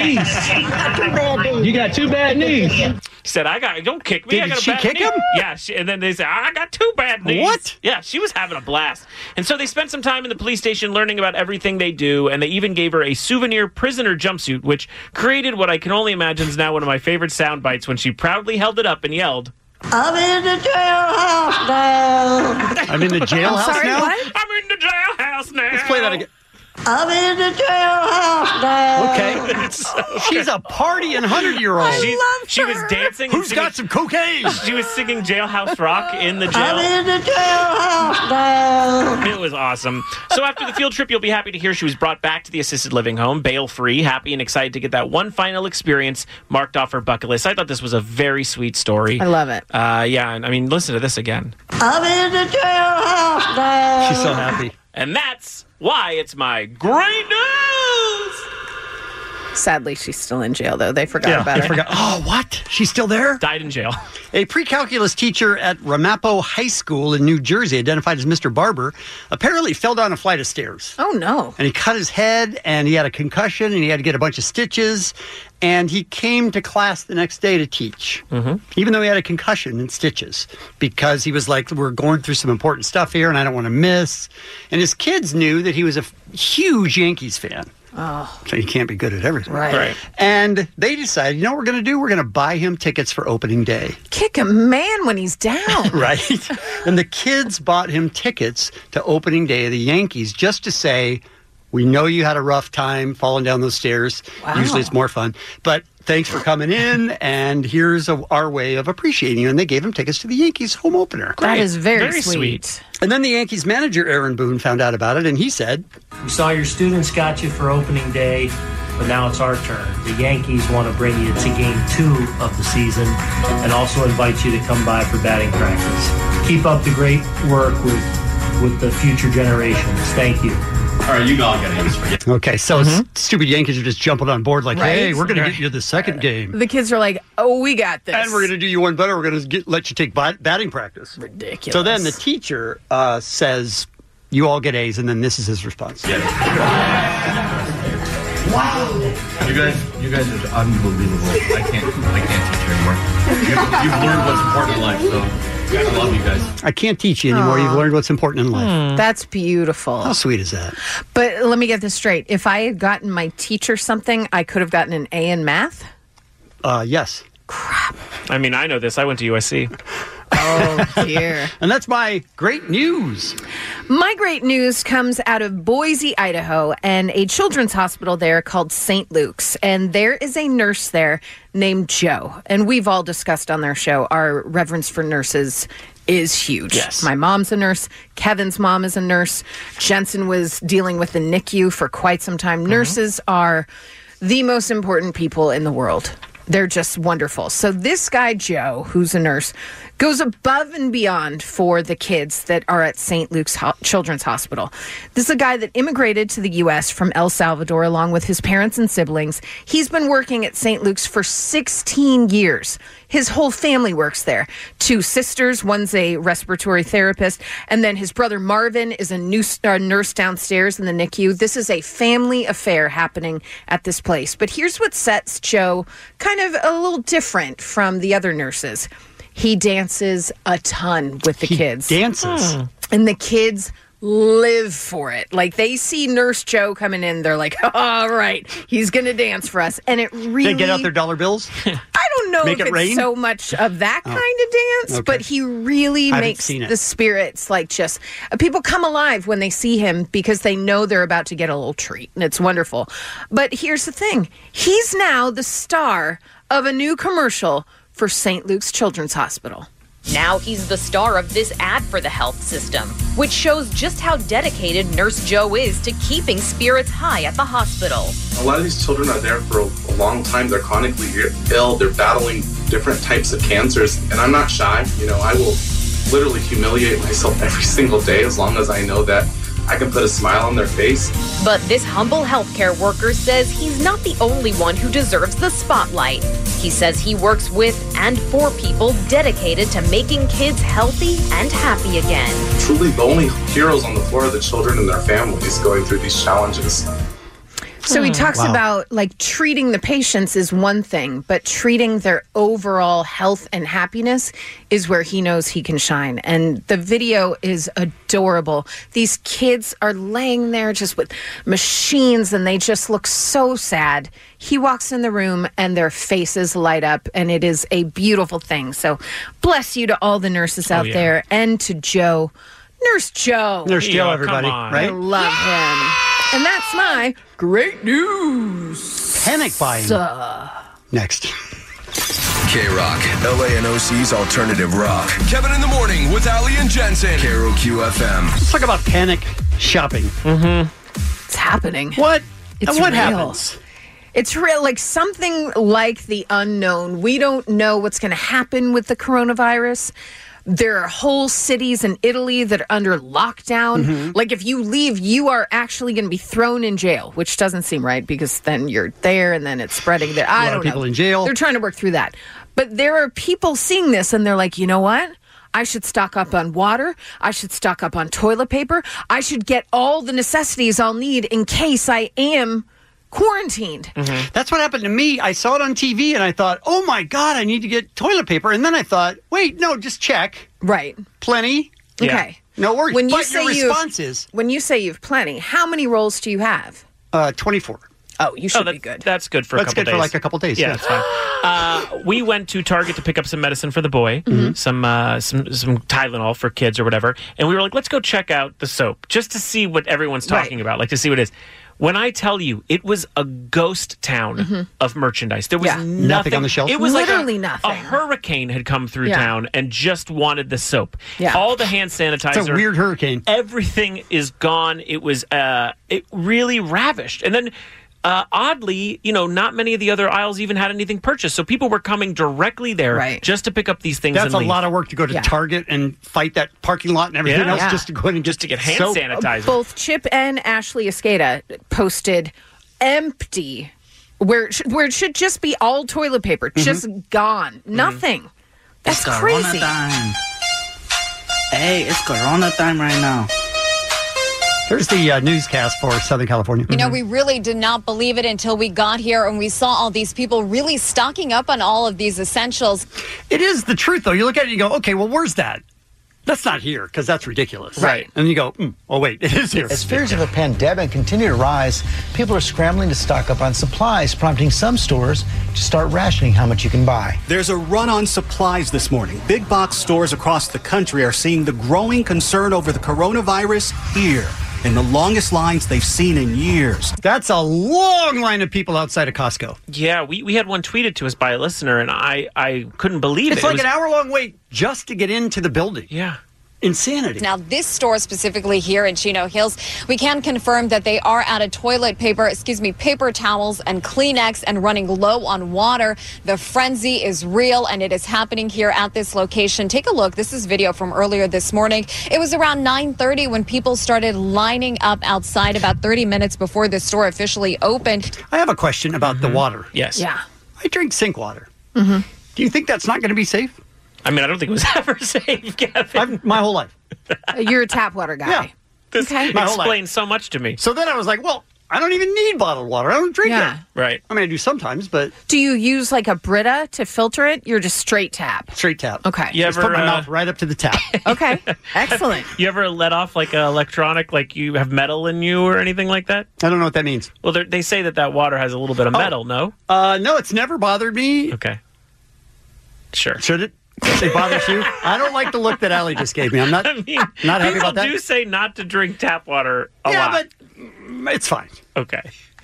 knees. You got 2 bad knees. She said, don't kick me. I got a she bad kick knee. him? Yeah. And then they said, I got 2 bad knees. What? Yeah, she was having a blast. And so they spent some time in the police station learning about everything they do, and they even gave her a souvenir prisoner jumpsuit, which created what I can only imagine is now one of my favorite sound bites when she proudly held it up and yelled, I'm in the jailhouse now. I'm in the jailhouse now? What? I'm in the jailhouse now. Let's play that again. I'm in the jailhouse now. Okay. She's a partying 100-year-old. She was dancing. Who's got some cocaine? She was singing Jailhouse Rock in the jail. I'm in the jailhouse now. It was awesome. So after the field trip, you'll be happy to hear she was brought back to the assisted living home, bail-free, happy and excited to get that one final experience marked off her bucket list. I thought this was a very sweet story. I love it. Yeah, and I mean, listen to this again. I'm in the jailhouse now. She's so happy. And that's why it's my great news. Sadly, she's still in jail, though. They forgot about her. Oh, what? She's still there? Died in jail. A pre-calculus teacher at Ramapo High School in New Jersey, identified as Mr. Barber, apparently fell down a flight of stairs. Oh, no. And he cut his head, and he had a concussion, and he had to get a bunch of stitches. And he came to class the next day to teach, even though he had a concussion and stitches, because he was like, we're going through some important stuff here, and I don't want to miss. And his kids knew that he was a huge Yankees fan. Oh. So you can't be good at everything. Right. And they decided, you know what we're going to do? We're going to buy him tickets for opening day. Kick a man when he's down. Right. And the kids bought him tickets to opening day of the Yankees just to say, we know you had a rough time falling down those stairs. Wow. Usually it's more fun. But thanks for coming in, and here's our way of appreciating you. And they gave him tickets to the Yankees home opener. That is very sweet. And then the Yankees manager, Aaron Boone, found out about it, and he said, We saw your students got you for opening day, but now it's our turn. The Yankees want to bring you to game 2 of the season and also invite you to come by for batting practice. Keep up the great work with the future generations. Thank you. All right, you all got it. Okay, so stupid Yankees are just jumping on board like, hey, we're going to get you the second game. The kids are like, oh, we got this. And we're going to do you one better. We're going to let you take batting practice. Ridiculous. So then the teacher says, you all get A's, and then this is his response. Wow. You guys are unbelievable. I can't teach you anymore. You've learned what's important in life, so I love you guys. I can't teach you anymore. Aww. You've learned what's important in life. That's beautiful. How sweet is that? But let me get this straight. If I had gotten my teacher something, I could have gotten an A in math? Yes. Crap. I mean, I know this. I went to USC. Oh, dear. And that's my great news. My great news comes out of Boise, Idaho, and a children's hospital there called St. Luke's. And there is a nurse there named Jo. And we've all discussed on their show, our reverence for nurses is huge. Yes. My mom's a nurse. Kevin's mom is a nurse. Jensen was dealing with the NICU for quite some time. Nurses are the most important people in the world. They're just wonderful. So this guy, Jo, who's a nurse, goes above and beyond for the kids that are at St. Luke's Children's Hospital. This is a guy that immigrated to the U.S. from El Salvador along with his parents and siblings. He's been working at St. Luke's for 16 years. His whole family works there. 2 sisters, one's a respiratory therapist, and then his brother Marvin is a nurse downstairs in the NICU. This is a family affair happening at this place. But here's what sets Jo kind of a little different from the other nurses. He dances a ton with the kids. Dances? And the kids live for it. Like, they see Nurse Jo coming in, they're like, all right, he's going to dance for us. And it really... They get out their dollar bills? I don't know if it's so much of that kind of dance, but he really makes the spirits like just... people come alive when they see him because they know they're about to get a little treat, and it's wonderful. But here's the thing. He's now the star of a new commercial for St. Luke's Children's Hospital. Now he's the star of this ad for the health system, which shows just how dedicated Nurse Jo is to keeping spirits high at the hospital. A lot of these children are there for a long time. They're chronically ill. They're battling different types of cancers. And I'm not shy. You know, I will literally humiliate myself every single day as long as I know that I can put a smile on their face. But this humble healthcare worker says he's not the only one who deserves the spotlight. He says he works with and for people dedicated to making kids healthy and happy again. Truly, the only heroes on the floor are the children and their families going through these challenges. So he talks about like treating the patients is one thing, but treating their overall health and happiness is where he knows he can shine. And the video is adorable. These kids are laying there just with machines and they just look so sad. He walks in the room and their faces light up and it is a beautiful thing. So bless you to all the nurses out there and to Joe. Nurse Joe. Nurse Joe, everybody. Right? I love him. And that's my great news. Panic buying. Next. K-Rock, LANOC's alternative rock. Kevin in the Morning with Ali and Jensen. Carol QFM. Let's talk about panic shopping. It's happening. What? It's what real. happens? It's real, like something like the unknown. We don't know what's going to happen with the coronavirus. There are whole cities in Italy that are under lockdown. Like if you leave, you are actually going to be thrown in jail, which doesn't seem right because then you're there and then it's spreading there. I don't know. People in jail. They're trying to work through that. But there are people seeing this and they're like, you know what? I should stock up on water. I should stock up on toilet paper. I should get all the necessities I'll need in case I am quarantined. That's what happened to me. I saw it on TV and I thought, oh my God, I need to get toilet paper. And then I thought, wait, no, just check. Right. Plenty. Okay. No worries. When you but say your response is when you say you've plenty, how many rolls do you have? 24. Oh, you should be good. That's good for a couple days. That's good for like a couple days. Yeah, that's fine. We went to Target to pick up some medicine for the boy, some Tylenol for kids or whatever, and we were like, let's go check out the soap just to see what everyone's talking about, like to see what it is. When I tell you, it was a ghost town of merchandise. There was nothing on the shelves. It was literally like nothing. A hurricane had come through town and just wanted the soap. Yeah. All the hand sanitizer. It's a weird hurricane. Everything is gone. It was it really ravished. And then oddly, not many of the other aisles even had anything purchased. So people were coming directly there just to pick up these things. That's and a lot of work to go to Target and fight that parking lot and everything else just to go in and just to get hand soap. sanitizer. Both Chip and Ashley Escada posted empty, where it should just be all toilet paper, just gone, nothing. That's it's crazy. Corona time. Hey, it's Corona time right now. Here's the newscast for Southern California. You know, we really did not believe it until we got here and we saw all these people really stocking up on all of these essentials. It is the truth, though. You look at it and you go, okay, well, where's that? That's not here, because that's ridiculous. Right. And you go, oh, wait, it is here. As fears of a pandemic continue to rise, people are scrambling to stock up on supplies, prompting some stores to start rationing how much you can buy. There's a run on supplies this morning. Big box stores across the country are seeing the growing concern over the coronavirus here. In the longest lines they've seen in years. That's a long line of people outside of Costco. Yeah, we had one tweeted to us by a listener, and I couldn't believe it's it. It's like an hour-long wait just to get into the building. Yeah. Insanity. Now, this store specifically here in Chino Hills, we can confirm that they are out of paper towels and Kleenex and running low on water. The frenzy is real and it is happening here at this location. Take a look. This is video from earlier this morning. It was around 9:30 when people started lining up outside about 30 minutes before the store officially opened. I have a question about the water. Yes. Yeah. I drink sink water. Do you think that's not going to be safe? I mean, I don't think it was ever safe, Kevin. My whole life. You're a tap water guy. Yeah. This explains so much to me. So then I was like, well, I don't even need bottled water. I don't drink it. Right. I mean, I do sometimes, but... Do you use like a Brita to filter it? You're just straight tap. Straight tap. Okay. You Just ever, put my mouth right up to the tap. Okay. Excellent. You ever let off like an electronic, like you have metal in you or anything like that? I don't know what that means. Well, they say that water has a little bit of metal, no? No, it's never bothered me. Okay. Sure. Should it? It bothers you? I don't like the look that Allie just gave me. I'm not, not happy about that. People do say not to drink tap water a lot. Yeah, but it's fine. Okay.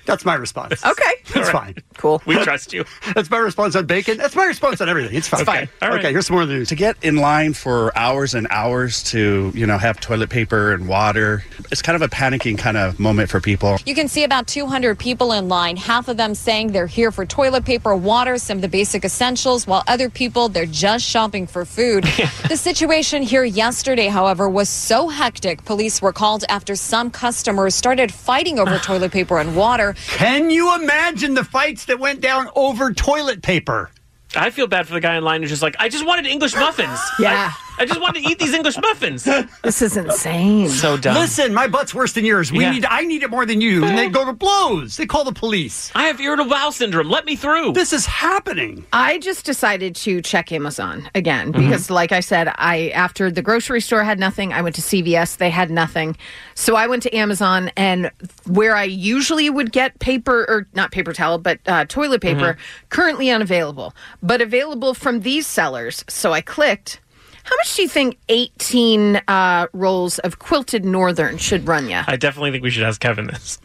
That's my response. Okay. That's fine. Cool. We trust you. That's my response on bacon. That's my response on everything. It's fine. Okay. All right. Okay, here's some more of the news. To get in line for hours and hours to, have toilet paper and water, it's kind of a panicking kind of moment for people. You can see about 200 people in line, half of them saying they're here for toilet paper, water, some of the basic essentials, while other people, they're just shopping for food. The situation here yesterday, however, was so hectic, police were called after some customers started fighting over toilet paper and water. Can you imagine the fights that went down over toilet paper? I feel bad for the guy in line who's just like, I just wanted English muffins. Yeah. I just wanted to eat these English muffins. This is insane. So dumb. Listen, my butt's worse than yours. I need it more than you. And they go to blows. They call the police. I have irritable bowel syndrome. Let me through. This is happening. I just decided to check Amazon again because, like I said, after the grocery store had nothing, I went to CVS. They had nothing. So I went to Amazon, and where I usually would get paper, or not paper towel, but toilet paper, currently unavailable, but available from these sellers. So I clicked. How much do you think 18 rolls of quilted northern should run you? I definitely think we should ask Kevin this.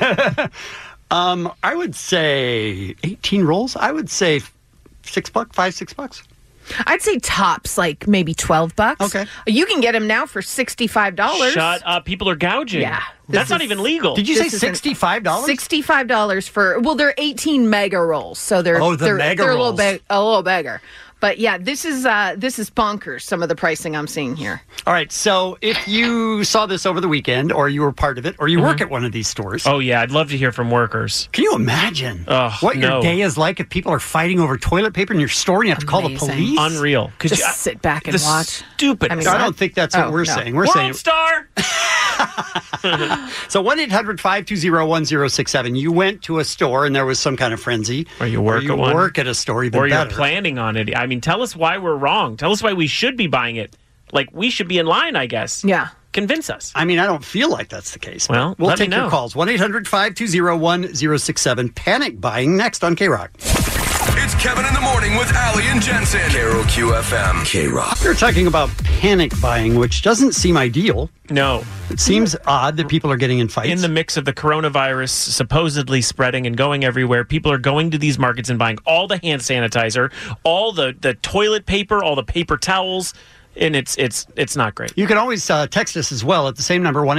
I would say 18 rolls. I would say $6, $5-6. I'd say tops, like maybe $12. Okay. You can get them now for $65. Shut up. People are gouging. Yeah. That's not even legal. Did you say $65? $65 for, well, they're 18 mega rolls. So they're, mega they're rolls. a little bigger. But yeah, this is bonkers, some of the pricing I'm seeing here. All right, so if you saw this over the weekend, or you were part of it, or you work at one of these stores. Oh, yeah, I'd love to hear from workers. Can you imagine what your day is like if people are fighting over toilet paper in your store and you have to call the police? Unreal. Just sit back and watch. Stupid. I don't think that's what we're saying. We're saying Star. So 1-800-520-1067. You went to a store and there was some kind of frenzy. Or you work at one. Work at a store, even or better. You're planning on it. I mean, tell us why we're wrong. Tell us why we should be buying it. Like, we should be in line, I guess. Yeah. Convince us. I mean, I don't feel like that's the case. Well, we'll let me take your know. calls. 1-800-520-1067. Panic buying next on K-Rock. It's Kevin in the Morning with Ali and Jensen. KROQ-FM. K-Rock. We're talking about panic buying, which doesn't seem ideal. No. It seems odd that people are getting in fights. In the mix of the coronavirus supposedly spreading and going everywhere, people are going to these markets and buying all the hand sanitizer, all the toilet paper, all the paper towels, and it's not great. You can always text us as well at the same number,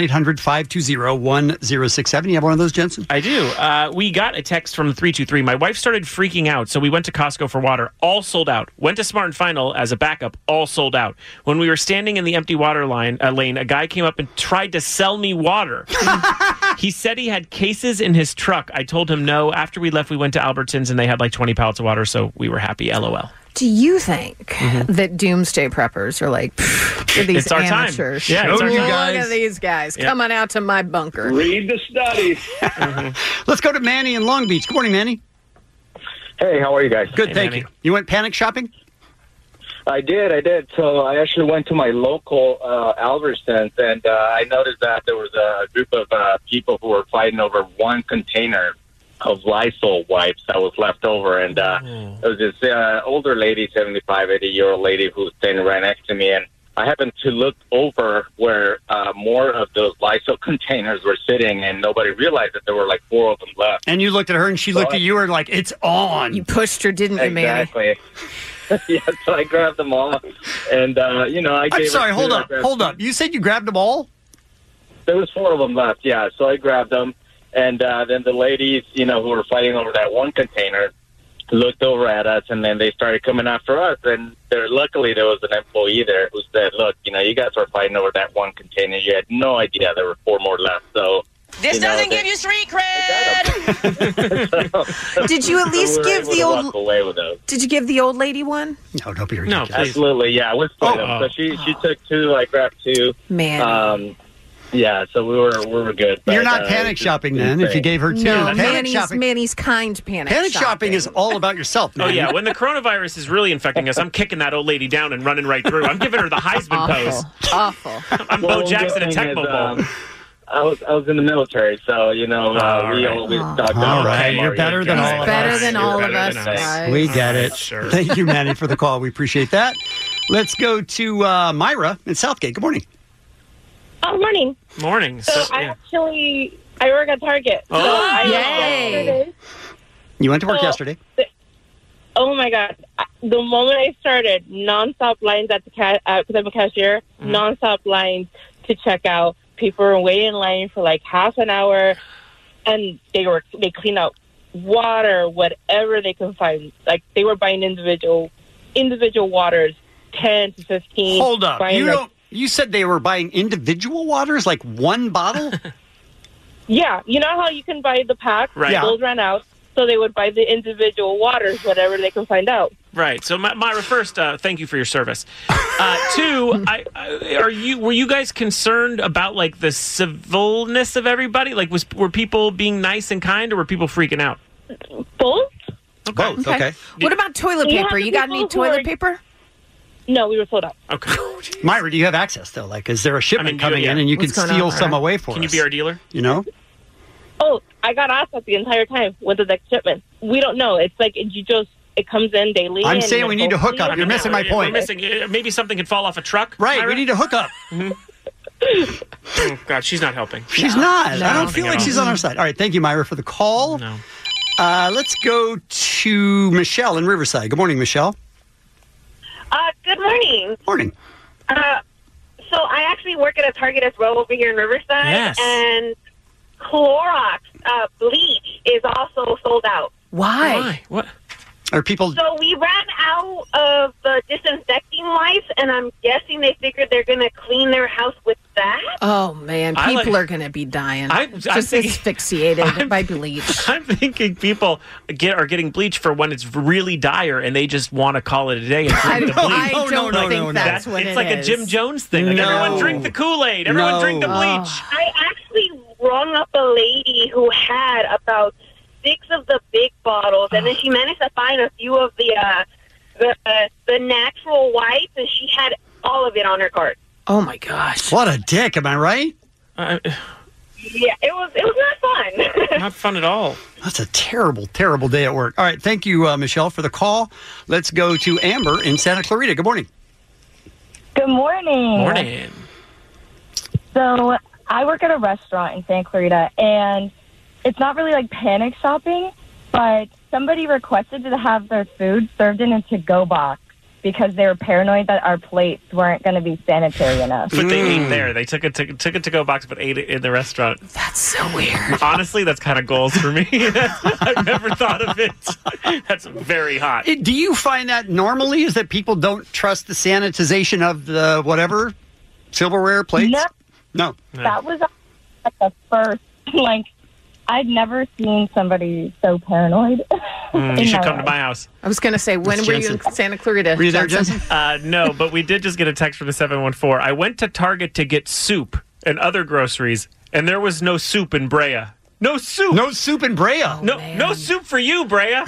1-800-520-1067. You have one of those, Jensen? I do. We got a text from 323. My wife started freaking out, so we went to Costco for water. All sold out. Went to Smart & Final as a backup. All sold out. When we were standing in the empty water lane, a guy came up and tried to sell me water. He said he had cases in his truck. I told him no. After we left, we went to Albertsons, and they had like 20 pallets of water, so we were happy. LOL. Do you think that doomsday preppers are like, these it's our amateurs? Time. Yeah, it's our time. Look at these guys coming out to my bunker. Read the studies. Let's go to Manny in Long Beach. Good morning, Manny. Hey, how are you guys? Good, thank you. You went panic shopping? I did. So I actually went to my local Albertsons, and I noticed that there was a group of people who were fighting over one container of Lysol wipes that was left over. And it was this older lady, 75, 80-year-old lady who was standing right next to me. And I happened to look over where more of those Lysol containers were sitting, and nobody realized that there were like 4 of them left. And you looked at her, and she looked at you and like, it's on. You pushed her, didn't you, Manny? Exactly. Yeah, so I grabbed them all. And, I gave I'm sorry, her hold up. You said you grabbed them all? There was 4 of them left, yeah. So I grabbed them. And then the ladies, who were fighting over that one container looked over at us, and then they started coming after us. And luckily there was an employee there who said, look, you guys were fighting over that one container. You had no idea there were 4 more left. So this doesn't give you street cred. Did you at least give the old? Away with those. Did you give the old lady one? No, don't be ridiculous. No, absolutely, yeah. We split them. So she took 2, I grabbed 2. Man. Yeah, so we were good. You're not panic shopping then if you gave her 2. No, Panic Manny's kind panic shopping is all about yourself, man. Oh, yeah. When the coronavirus is really infecting us, I'm kicking that old lady down and running right through. I'm giving her the Heisman pose. Awful. I'm Bo Jackson at Tecmo Bowl. I was in the military, so, we always stocked up. All right, you're better than all of us. Better than all of us, guys. We get it. Sure. Thank you, Manny, for the call. We appreciate that. Let's go to Myra in Southgate. Good morning. Oh, morning. Morning. So I work at Target. Oh, so You went to work So, yesterday. Oh my God! The moment I started, nonstop lines at the because I'm a cashier. Nonstop lines to check out. People were waiting in line for like half an hour, and they clean out water, whatever they can find. Like they were buying individual waters, 10 to 15. Hold up. buying, You said they were buying individual waters, like one bottle? Yeah, you know how you can buy the pack? Right. Yeah. Those ran out, so they would buy the individual waters, whatever they can find out. Right. So, Myra, first, thank you for your service. Two, were you guys concerned about like the civilness of everybody? Like, were people being nice and kind, or were people freaking out? Both. Both. Okay. What about toilet You paper? have You got people any who toilet are- paper? No, we were sold out. Okay. Myra, do you have access though? Like, is there a shipment coming in and you can What's going steal on, some Myra? away for us? Can you be our dealer? You know? Oh, I got asked that the entire time. When the next shipment? We don't know. It's like it comes in daily. I'm and saying we need to hook up. You're missing my point. We're missing, maybe something could fall off a truck. Right. Myra? We need to hook up. Oh, God, she's not helping. She's not. No. I don't feel like she's on our side. All right. Thank you, Myra, for the call. No. Let's go to Michelle in Riverside. Good morning, Michelle. Good morning. Morning. So I actually work at a Target as well over here in Riverside. Yes. And Clorox bleach is also sold out. Why? What? Are people... So we ran out of the disinfecting wipes, and I'm guessing they figured they're going to clean their house with that. Oh, man. I People like- are going to be dying. I'm Just thinking- asphyxiated by bleach. I'm thinking people are getting bleach for when it's really dire and they just want to call it a day and drink the bleach. I don't think that's what it's it like a is. Jim Jones thing. Like, No. everyone drink the Kool-Aid. Everyone No. drink the bleach. I actually rung up a lady who had about 6 of the big bottles, and then she managed to find a few of the natural wipes, and she had all of it on her cart. Oh, my gosh. What a dick. Am I right? Yeah, it was not fun. Not fun at all. That's a terrible, terrible day at work. All right. Thank you, Michelle, for the call. Let's go to Amber in Santa Clarita. Good morning. Good morning. Morning. So I work at a restaurant in Santa Clarita, and it's not really like panic shopping, but somebody requested to have their food served in a to-go box because they were paranoid that our plates weren't going to be sanitary enough. But they ate there. They took a to-go box but ate it in the restaurant. That's so weird. Honestly, that's kind of goals for me. I've never thought of it. That's very hot. Do you find that normally is that people don't trust the sanitization of the whatever silverware plates? No. That was like the first, like, I'd never seen somebody so paranoid. You should come to my house. I was going to say, when were you in Santa Clarita? Were you there, Jensen? No, but we did just get a text from the 714. I went to Target to get soup and other groceries, and there was no soup in Brea. No soup. No soup in Brea. No soup for you, Brea.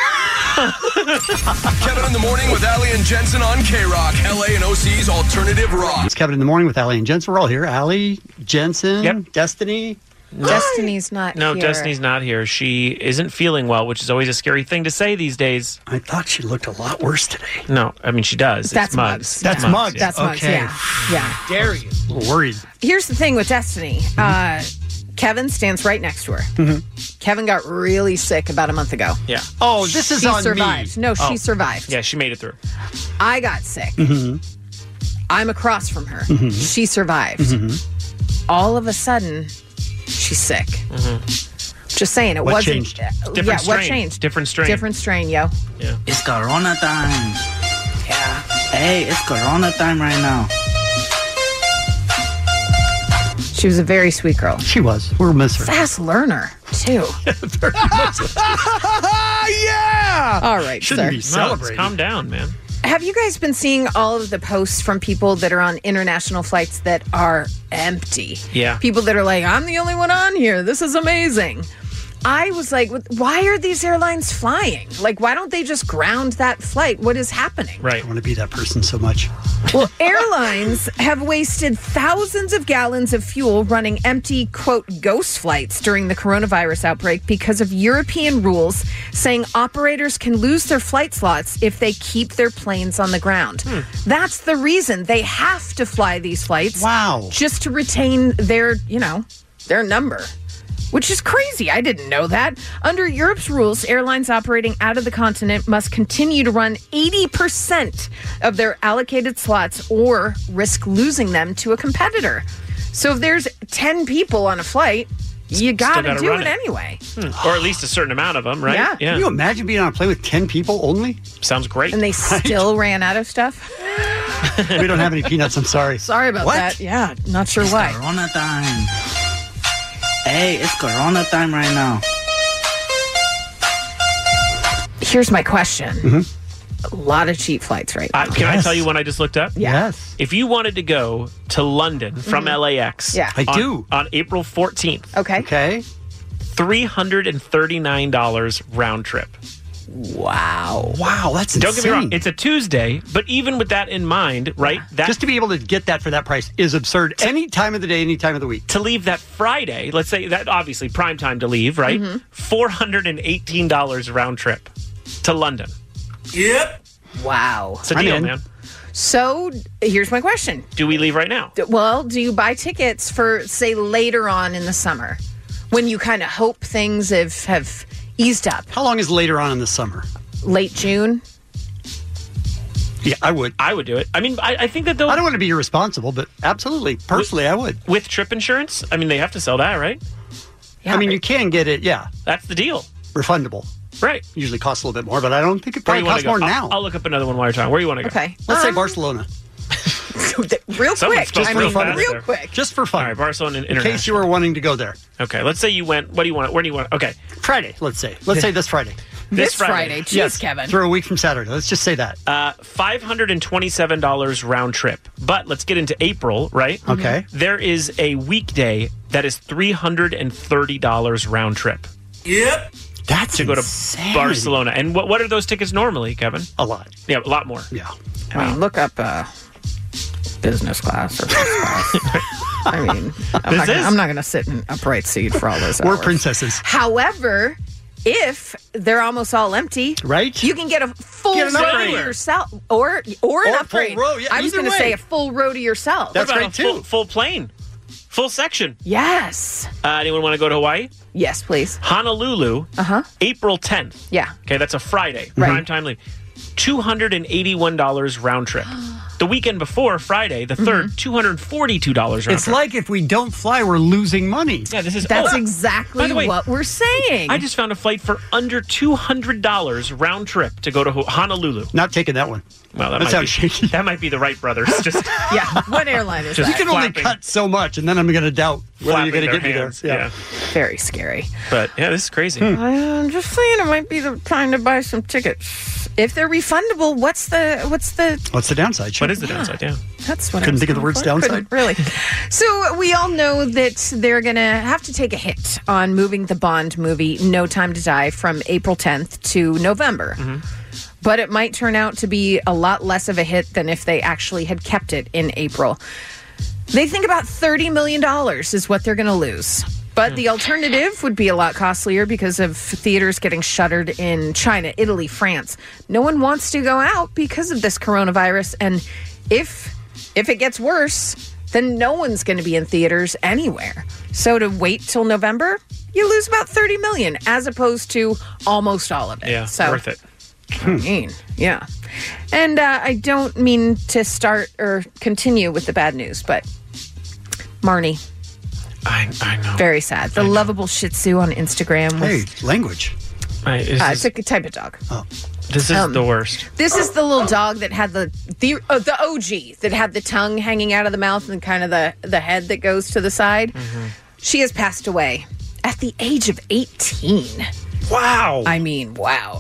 Kevin in the Morning with Ali and Jensen on K-Rock, LA and OC's Alternative Rock. It's Kevin in the Morning with Allie and Jensen. We're all here. Allie, Jensen, Destiny. Destiny's not No, here. Destiny's not here. She isn't feeling well, which is always a scary thing to say these days. I thought she looked a lot worse today. No, I mean, she does. That's it's Muggs. That's Muggs. That's Muggs, Okay. yeah. Dare you? A little worried. Here's the thing with Destiny. Kevin stands right next to her. Kevin got really sick about a month ago. Yeah. Oh, this is she on survived. me. No, Oh. she survived. Yeah, she made it through. I got sick. I'm across from her. She survived. All of a sudden, she's sick. Just saying, it What wasn't. changed? Different What strain. changed? Different strain. Different strain, yo. Yeah. It's Corona time. Yeah. Hey, it's Corona time right now. She was a very sweet girl. She was. We'll miss her. Fast learner, too. Yeah! All right, Shouldn't sir. be celebrating. Calm down, man. Have you guys been seeing all of the posts from people that are on international flights that are empty? Yeah. People that are like, I'm the only one on here. This is amazing. I was like, why are these airlines flying? Like, why don't they just ground that flight? What is happening? Right. I want to be that person so much. Well, airlines have wasted thousands of gallons of fuel running empty, quote, ghost flights during the coronavirus outbreak because of European rules saying operators can lose their flight slots if they keep their planes on the ground. That's the reason they have to fly these flights. Wow. Just to retain their, their number. which is crazy. I didn't know that. Under Europe's rules, airlines operating out of the continent must continue to run 80% of their allocated slots or risk losing them to a competitor. So if there's 10 people on a flight, you got to do it anyway. Or at least a certain amount of them, right? Yeah. Can you imagine being on a plane with 10 people only? Sounds great. And they still ran out of stuff? We don't have any peanuts, I'm sorry. Sorry about that. Yeah, not sure why. Corona time. Hey, it's Corona time right now. Here's my question. Mm-hmm. A lot of cheap flights right now. Can I tell you one I just looked up? Yes. If you wanted to go to London from LAX, Yeah. I do. on April 14th, Okay. Okay. $339 round trip. Wow. Wow, that's Don't insane. get me wrong, it's a Tuesday, but even with that in mind, right? That Just to be able to get that for that price is absurd. Any time of the day, any time of the week. to leave that Friday, let's say that obviously prime time to leave, right? $418 round trip to London. Yep. Wow. It's a I'm deal, in. man. So here's my question. Do we leave right now? Well, do you buy tickets for, say, later on in the summer when you kind of hope things have eased up? How long is later on in the summer? Late June? Yeah, I would. I would do it. I mean, I think that they'll... I don't want to be irresponsible, but absolutely. Personally, I would. With trip insurance? I mean, they have to sell that, right? Yeah, I mean, you can get it, yeah, That's the deal. refundable. Right. Usually costs a little bit more, but I don't think it Where probably you want costs to go? more now. I'll look up another one while you're talking. Where you want to go? Okay. Let's say Barcelona. Real Someone's quick. supposed I to mean, go fast real there. quick. Just for fun. All right, Barcelona in International. case you were wanting to go there. Okay, let's say you went. What do you want? Where do you want? Okay. Friday, let's say. Let's say this Friday. This Friday. Jeez, Yes, Kevin. through a week from Saturday. Let's just say that. $527 round trip. But let's get into April, right? Okay. There is a weekday that is $330 round trip Yep. That's to go to insanity. Barcelona. And what are those tickets normally, Kevin? A lot. Yeah, a lot more. Yeah. I mean, look up business class or first class. I mean, I'm not going to sit in upright seat for all those We're hours. princesses. However, if they're almost all empty, right? You can get a full Get an row to upgrade. yourself, or an full upgrade. row, yeah, I was either going to way. say a full row to yourself. That's What about great, a too. Full plane. Full section. Yes. Anyone want to go to Hawaii? Yes, please. Honolulu, April 10th. Yeah. Okay, that's a Friday. Right. Prime time leave. $281 round trip. The weekend before, Friday, the 3rd, $242 round It's trip. like if we don't fly, we're losing money. Yeah, this is That's By exactly the way, what we're saying. I just found a flight for under $200 round trip to go to Honolulu. Not taking that one. Well, That might sounds be, shaky. That might be the Wright brothers. Just yeah. What airline is Just You that? can only flapping. cut so much, and then I'm going to doubt whether flapping you're going to their get me there. hands. Yeah. Very scary. But yeah, this is crazy. I'm just saying it might be the time to buy some tickets. If they're refundable, what's the What's the downside? What is the downside? Yeah. That's what Couldn't I was think of the going words for. downside. Couldn't really. So we all know that they're going to have to take a hit on moving the Bond movie No Time to Die from April 10th to November. But it might turn out to be a lot less of a hit than if they actually had kept it in April. They think about $30 million is what they're going to lose. But the alternative would be a lot costlier because of theaters getting shuttered in China, Italy, France. No one wants to go out because of this coronavirus. And if it gets worse, then no one's going to be in theaters anywhere. So to wait till November, you lose about $30 million as opposed to almost all of it. Yeah, so, worth it. I mean, yeah. And I don't mean to start or continue with the bad news, but Marnie. I know. Very sad. The lovable Shih Tzu on Instagram. Hey, With, language. it's a type of dog. Oh. This is the worst. This is the little dog that had the OG that had the tongue hanging out of the mouth and kind of the head that goes to the side. She has passed away at the age of 18. Wow. I mean, wow.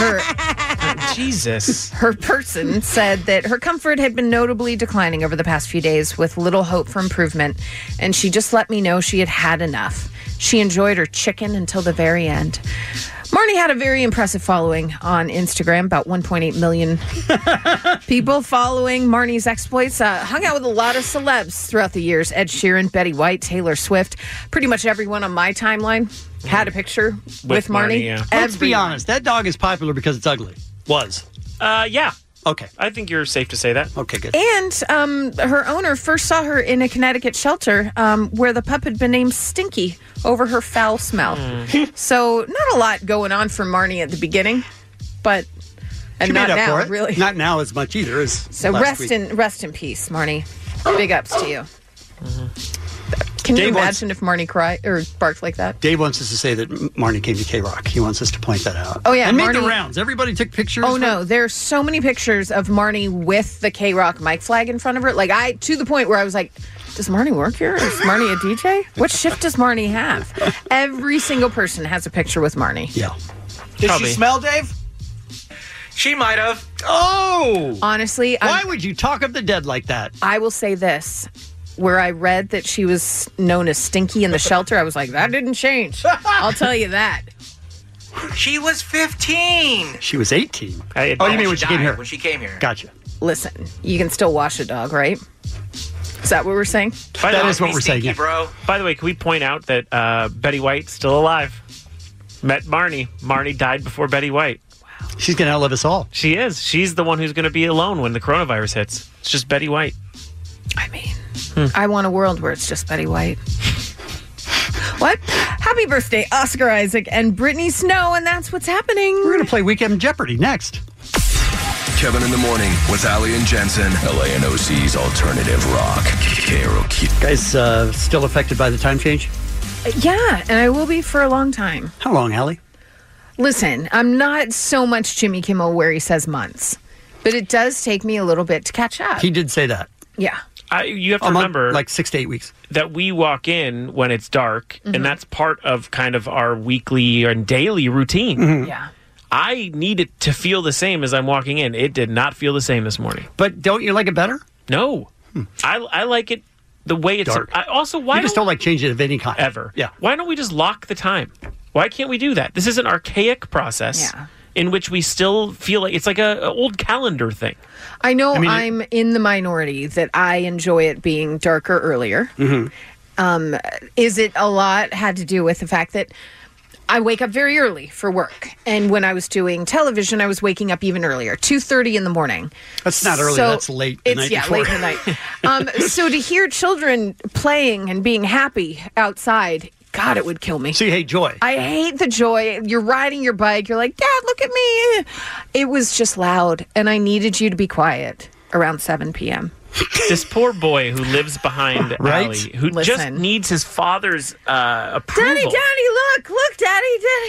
Jesus. Her person said that her comfort had been notably declining over the past few days with little hope for improvement, and she just let me know she had had enough. She enjoyed her chicken until the very end. Marnie had a very impressive following on Instagram, about 1.8 million people following Marnie's exploits. Hung out with a lot of celebs throughout the years. Ed Sheeran, Betty White, Taylor Swift. Pretty much everyone on my timeline had a picture with Marnie. yeah. Let's be honest. That dog is popular because it's ugly. Was. Yeah. Okay. I think you're safe to say that. Okay, good. And her owner first saw her in a Connecticut shelter where the pup had been named Stinky over her foul smell. So not a lot going on for Marnie at the beginning, but and She not made up now, for it. really. Not now as much either as So last week. rest in peace, Marnie. Big ups to you. Can you Dave wants- imagine if Marnie cried or barked like that? Dave wants us to say that Marnie came to K-Rock. He wants us to point that out. Oh, yeah, and make the Marnie- rounds. Everybody took pictures. Oh no, there's so many pictures of Marnie with the K-Rock mic flag in front of her. Like to the point where I was like, does Marnie work here? Is Marnie a DJ? What shift does Marnie have? Every single person has a picture with Marnie. Yeah. Did she smell, Dave? She might have. Oh! Honestly, Why would you talk of the dead like that? I will say this. Where I read that she was known as Stinky in the shelter, I was like, that didn't change. I'll tell you that. She was 15. She was 18. Oh, you mean when she came died, here? When she came here. Gotcha. Listen, you can still wash a dog, right? Is that what we're saying? That is what we're saying, yeah. bro. By the way, can we point out that Betty White's still alive? Met Marnie. Marnie died before Betty White. She's going to outlive us all. She is. She's the one who's going to be alone when the coronavirus hits. It's just Betty White. I want a world where it's just Betty White. What? Happy birthday, Oscar Isaac and Brittany Snow, and that's what's happening. We're going to play Weekend Jeopardy next. Kevin in the Morning with Ali and Jensen. LANOC's Alternative Rock. KROQ. Guys, still affected by the time change? Yeah, and I will be for a long time. How long, Allie? Listen, I'm not so much Jimmy Kimmel where he says months, but it does take me a little bit to catch up. He did say that. Yeah. You have to remember, like 6 to 8 weeks, that we walk in when it's dark, and that's part of kind of our weekly and daily routine. Yeah. I need it to feel the same as I'm walking in. It did not feel the same this morning. But don't you like it better? No. I like it the way it's... Dark. Why you just don't like change it of any kind. Ever. Yeah. Why don't we just lock the time? Why can't we do that? This is an archaic process in which we still feel like it's like an old calendar thing. I know I'm in the minority that I enjoy it being darker earlier. Is it a lot had to do with the fact that I wake up very early for work. And when I was doing television, I was waking up even earlier, 2:30 in the morning. That's not early, that's late the night before. Late in the night. So to hear children playing and being happy outside, God, it would kill me. So you hate joy? I hate the joy. You're riding your bike. You're like, Dad, look at me. It was just loud, and I needed you to be quiet around 7 p.m. This poor boy who lives behind Right? Allie, who just Listen. needs his father's approval. Daddy, look, Daddy.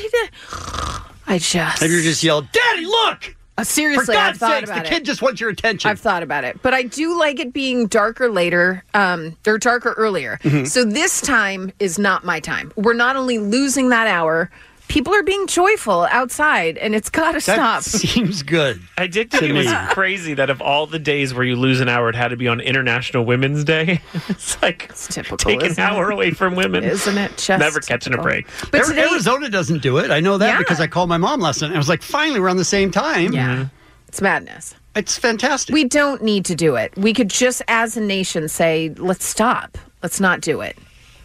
I just... Have you just yelled, Daddy, look! Seriously, For God's I've thought sakes, about the it. kid just wants your attention. I've thought about it, but I do like it being darker later, or darker earlier. Mhm. So this time is not my time. We're not only losing that hour, people are being joyful outside, and it's got to stop. Seems good. I did think it was crazy that of all the days where you lose an hour, it had to be on International Women's Day. It's like typical, take an isn't hour it? away from women. Isn't it just Never catching a break. But today- Arizona doesn't do it. I know that Yeah. because I called my mom last night. I was like, finally, we're on the same time. Yeah. It's madness. It's fantastic. We don't need to do it. We could just, as a nation, say, let's stop. Let's not do it.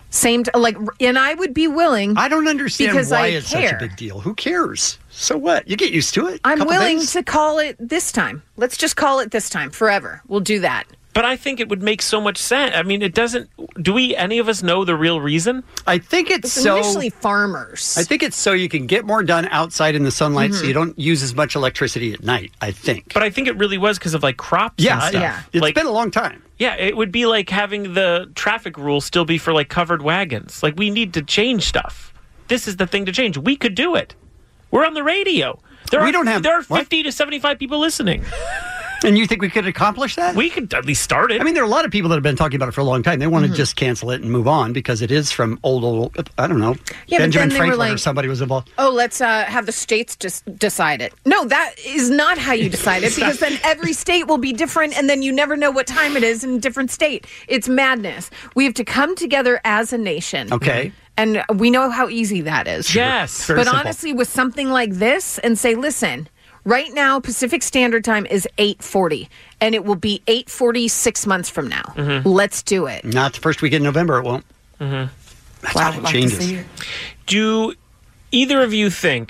And I would be willing. I don't understand because why I it's care. such a big deal. Who cares? So what? You get used to it. I'm Couple willing days. to call it this time. Let's just call it this time forever. We'll do that. But I think it would make so much sense. I mean, it doesn't. Do any of us know the real reason? I think it's so. initially farmers. I think it's so you can get more done outside in the sunlight, so you don't use as much electricity at night. I think. But I think it really was because of like crops. Yeah, and stuff. yeah. It's Like, been a long time. Yeah, it would be like having the traffic rules still be for like covered wagons. Like we need to change stuff. This is the thing to change. We could do it. We're on the radio. There are 50 to 75 people listening. And you think we could accomplish that? We could at least start it. I mean, there are a lot of people that have been talking about it for a long time. They want to just cancel it and move on because it is from old, I don't know, Yeah, but Benjamin then they were Franklin or like- somebody was involved. Oh, let's have the states just decide it. No, that is not how you decide it because then every state will be different and then you never know what time it is in a different state. It's madness. We have to come together as a nation. Okay. And we know how easy that is. Yes. But Very simple. honestly, with something like this and say, listen, right now, Pacific Standard Time is 8:40 and it will be 8:40 6 months from now. Mhm. Let's do it. Not the first weekend in November, it won't. Mm-hmm. That's how it changes. Do either of you think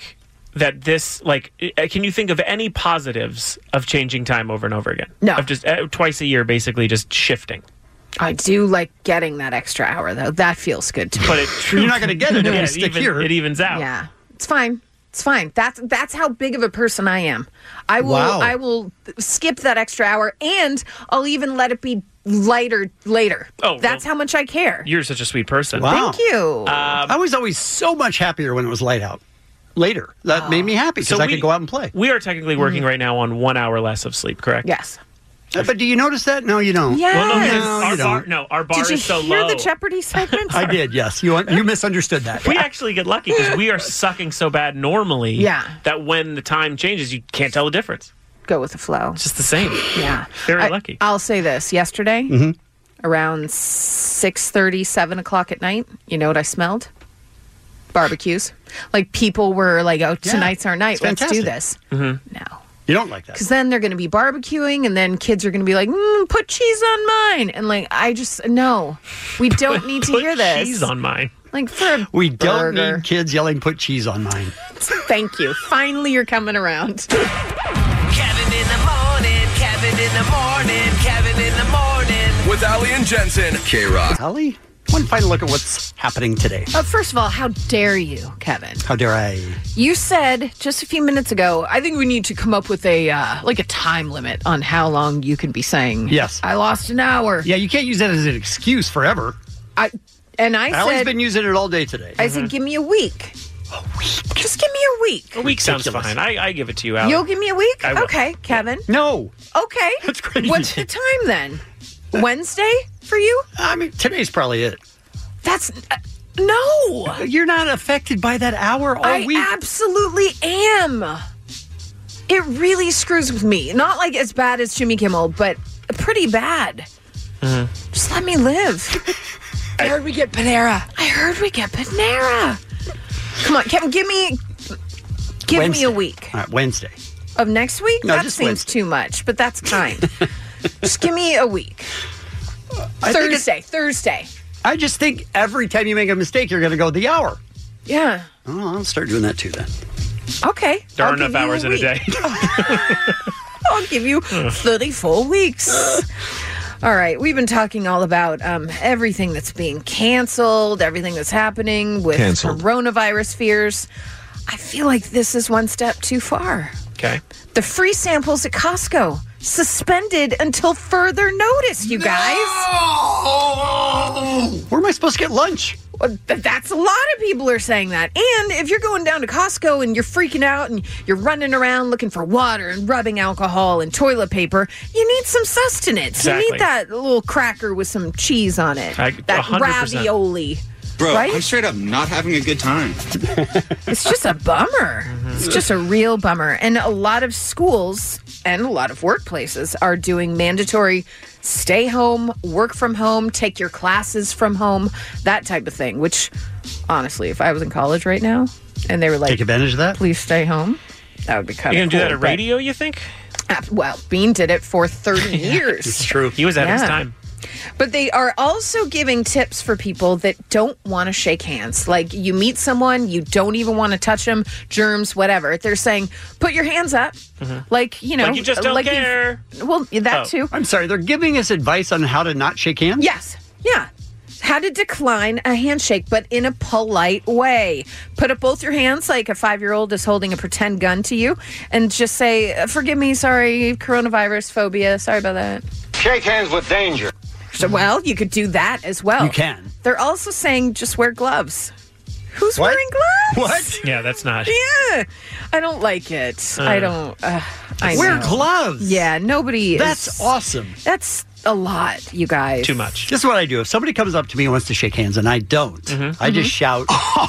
that this, like, can you think of any positives of changing time over and over again? No. Of just twice a year, basically just shifting. I do like getting that extra hour, though. That feels good to me. But you're not going to get it if you stick here. It evens out. Yeah, it's fine. It's fine. That's how big of a person I am. I will skip that extra hour, and I'll even let it be lighter later. Oh, that's how much I care. You're such a sweet person. Wow. Thank you. I was always so much happier when it was light out. Later. That made me happy because I could go out and play. We are technically working right now on 1 hour less of sleep, correct? Yes. But do you notice that? No, you don't. Yes. Well, our bar Did you is so hear low. the Jeopardy segment? I did, yes. You misunderstood that. We actually get lucky because we are sucking so bad normally Yeah. that when the time changes, you can't tell the difference. Go with the flow. It's just the same. Yeah. Very lucky. I'll say this. Yesterday, around 6:30, 7 o'clock at night, you know what I smelled? Barbecues. Like, people were like, oh, tonight's our night. Let's do this. Mm-hmm. No. You don't like that. Because then they're going to be barbecuing, and then kids are going to be like, put cheese on mine. And, like, no. We don't need to hear this. Cheese on mine. Like, for a We don't burger. need kids yelling, put cheese on mine. Thank you. Finally, you're coming around. Kevin in the morning, Kevin in the morning, Kevin in the morning. With Ali and Jensen. K-Rock. Ali, one final look at what's happening today. First of all, how dare you, Kevin? How dare I? You said just a few minutes ago, I think we need to come up with a time limit on how long you can be saying, yes, I lost an hour. Yeah, you can't use that as an excuse forever. I Ali's said, been using it all day today. I said, give me a week. Just give me a week. A week sounds fine. I give it to you, Ali. You'll give me a week? I will. Okay, Kevin. No. Okay. That's crazy. What's the time then? Wednesday for you? I mean, today's probably it. That's... no. You're not affected by that hour all week. I absolutely am. It really screws with me. Not like as bad as Jimmy Kimmel, but pretty bad. Just let me live. I heard we get Panera. Come on, Kevin, give me Wednesday. a week. All right, Wednesday. Of next week? No, That just seems Wednesday. too much, but that's kind. Just give me a week. Thursday. I just think every time you make a mistake, you're going to go the hour. Yeah. Oh, I'll start doing that too then. Okay. There I'll are enough give you hours in a week. day. I'll give you 34 weeks. All right. We've been talking all about everything that's being canceled, everything that's happening with coronavirus fears. I feel like this is one step too far. Okay. The free samples at Costco suspended until further notice, you guys. Where am I supposed to get lunch? Well, that's a lot of people are saying that. And if you're going down to Costco and you're freaking out and you're running around looking for water and rubbing alcohol and toilet paper, you need some sustenance. Exactly. You need that little cracker with some cheese on it. That 100%. ravioli. Bro, right? I'm straight up not having a good time. It's just a bummer. It's just a real bummer. And a lot of schools and a lot of workplaces are doing mandatory stay home, work from home, take your classes from home, that type of thing, which honestly, if I was in college right now and they were like, take advantage of that, please stay home, that would be kind You're of going to cool. do that at radio, you think? Well, Bean did it for 30 years. It's true. He was ahead of his time. But they are also giving tips for people that don't want to shake hands. Like, you meet someone, you don't even want to touch them, germs, whatever. They're saying, put your hands up. Like, you know. Like you just don't care. Well, that too. I'm sorry, they're giving us advice on how to not shake hands? Yes. Yeah. How to decline a handshake, but in a polite way. Put up both your hands like a 5-year-old is holding a pretend gun to you and just say, forgive me, sorry, coronavirus phobia, sorry about that. Shake hands with danger. So, well, you could do that as well. You can. They're also saying just wear gloves. Who's What? wearing gloves? What? Yeah, that's not. Yeah. I don't like it. I don't. I Wear know. gloves. Yeah, nobody That's is. awesome. That's a lot, you guys. Too much. This is what I do. If somebody comes up to me and wants to shake hands and I don't, I just shout,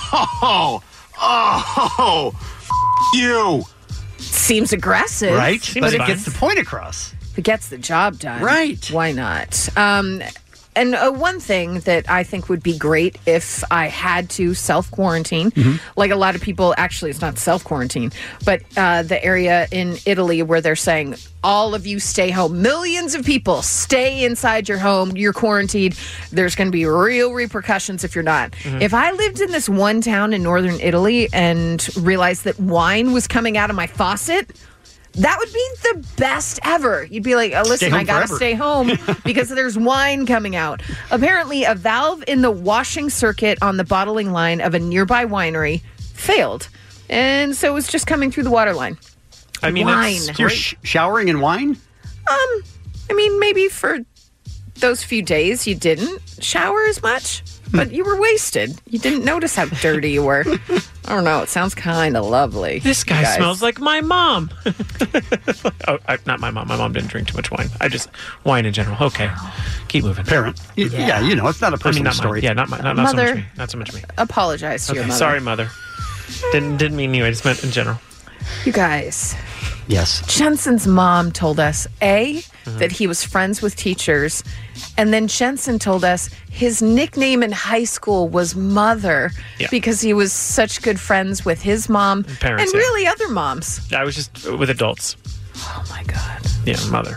You. Seems aggressive. right? Seems But it fine. gets the point across. If it gets the job done. Right. Why not? And one thing that I think would be great if I had to self-quarantine, like a lot of people, actually it's not self-quarantine, but the area in Italy where they're saying, all of you stay home. Millions of people stay inside your home. You're quarantined. There's going to be real repercussions if you're not. If I lived in this one town in northern Italy and realized that wine was coming out of my faucet, that would be the best ever. You'd be like, listen, I got to stay home because there's wine coming out. Apparently, a valve in the washing circuit on the bottling line of a nearby winery failed. And so it was just coming through the water line. I mean, wine. You're showering in wine? I mean, maybe for those few days you didn't shower as much, but you were wasted. You didn't notice how dirty you were. I don't know. It sounds kind of lovely. This guy smells like my mom. Not my mom. My mom didn't drink too much wine. Wine in general. Okay. Keep moving. Parent. Yeah, you know, it's not a personal story. Yeah, not so much me. Not so much me. Apologize to your mother. Sorry, mother. Didn't mean you. I just meant in general. You guys. Yes. Jensen's mom told us, that he was friends with teachers. And then Jensen told us his nickname in high school was Mother because he was such good friends with his mom Parents, and really other moms. I was just with adults. Oh, my God. Yeah, Mother.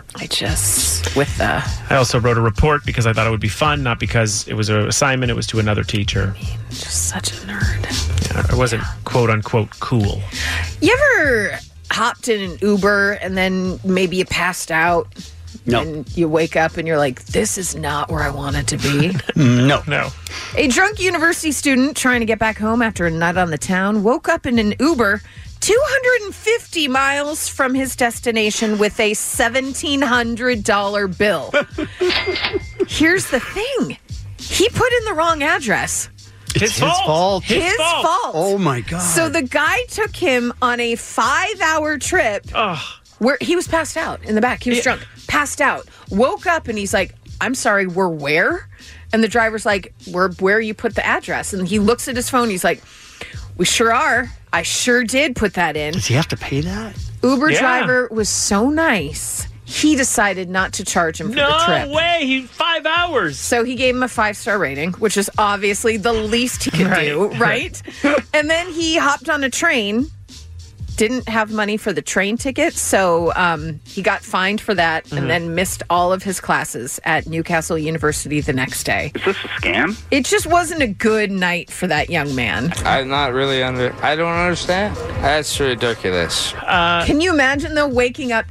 I also wrote a report because I thought it would be fun, not because it was an assignment. It was to another teacher. Just such a nerd. Yeah, I wasn't quote-unquote cool. You ever hopped in an Uber and then maybe you passed out? No. And you wake up and you're like, this is not where I wanted to be. No. A drunk university student trying to get back home after a night on the town woke up in an Uber 250 miles from his destination with a $1,700 bill. Here's the thing. He put in the wrong address. His fault. His fault. Oh, my God. So the guy took him on a 5-hour trip where he was passed out in the back. He was drunk, passed out, woke up, and he's like, I'm sorry, we're where? And the driver's like, we're where you put the address. And he looks at his phone. He's like, we sure are. I sure did put that in. Does he have to pay that? Uber driver was so nice. He decided not to charge him for the trip. No way. 5 hours. So he gave him a 5-star rating, which is obviously the least he could do, right? And then he hopped on a train, didn't have money for the train ticket, so he got fined for that and then missed all of his classes at Newcastle University the next day. Is this a scam? It just wasn't a good night for that young man. I'm not really I don't understand. That's ridiculous. Can you imagine, though, waking up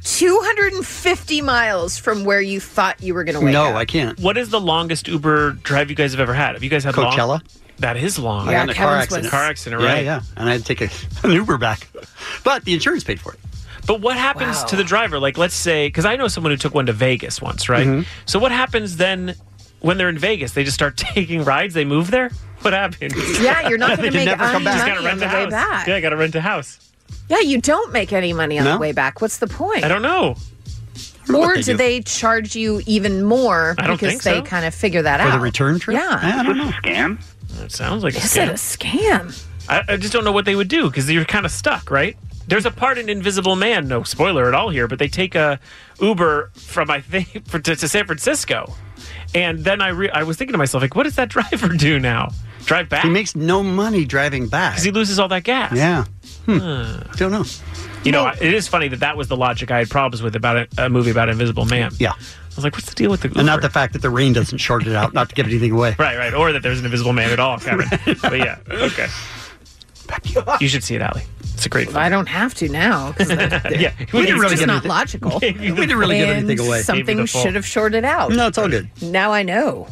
250 miles from where you thought you were going to wake up? No, I can't. What is the longest Uber drive you guys have ever had? Have you guys had Coachella? That is long. I got in a car accident. Car accident, right? Yeah. And I had to take an Uber back. But the insurance paid for it. But what happens to the driver? Like, let's say, because I know someone who took one to Vegas once, right? So what happens then when they're in Vegas? They just start taking rides? They move there? What happens? Yeah, you're not going to make any money gotta on rent the a way house. back. Yeah, I got to rent a house. Yeah, you don't make any money on No? the way back. What's the point? I don't know. Or do they charge you even more I don't because think they so. kind of figure that For out? the return trip? Yeah. I don't know. Scam? It sounds like a Is scam. it a scam? I just don't know what they would do because you're kind of stuck, right? There's a part in Invisible Man, no spoiler at all here, but they take a Uber from, I think, to San Francisco. And then I was thinking to myself, like, what does that driver do now? Drive back? He makes no money driving back. Because he loses all that gas. Yeah. Don't know. You know, it is funny that was the logic I had problems with about a movie about Invisible Man. Yeah. I was like, what's the deal with the Uber? And not the fact that the rain doesn't short it out, not to give anything away. Right. Or that there's an Invisible Man at all, Kevin. But yeah, okay. You should see it, Allie. It's a great film. I don't have to now. Yeah. It's just not logical. We didn't really give anything away. Something should have shorted out. No, it's all good. Now I know.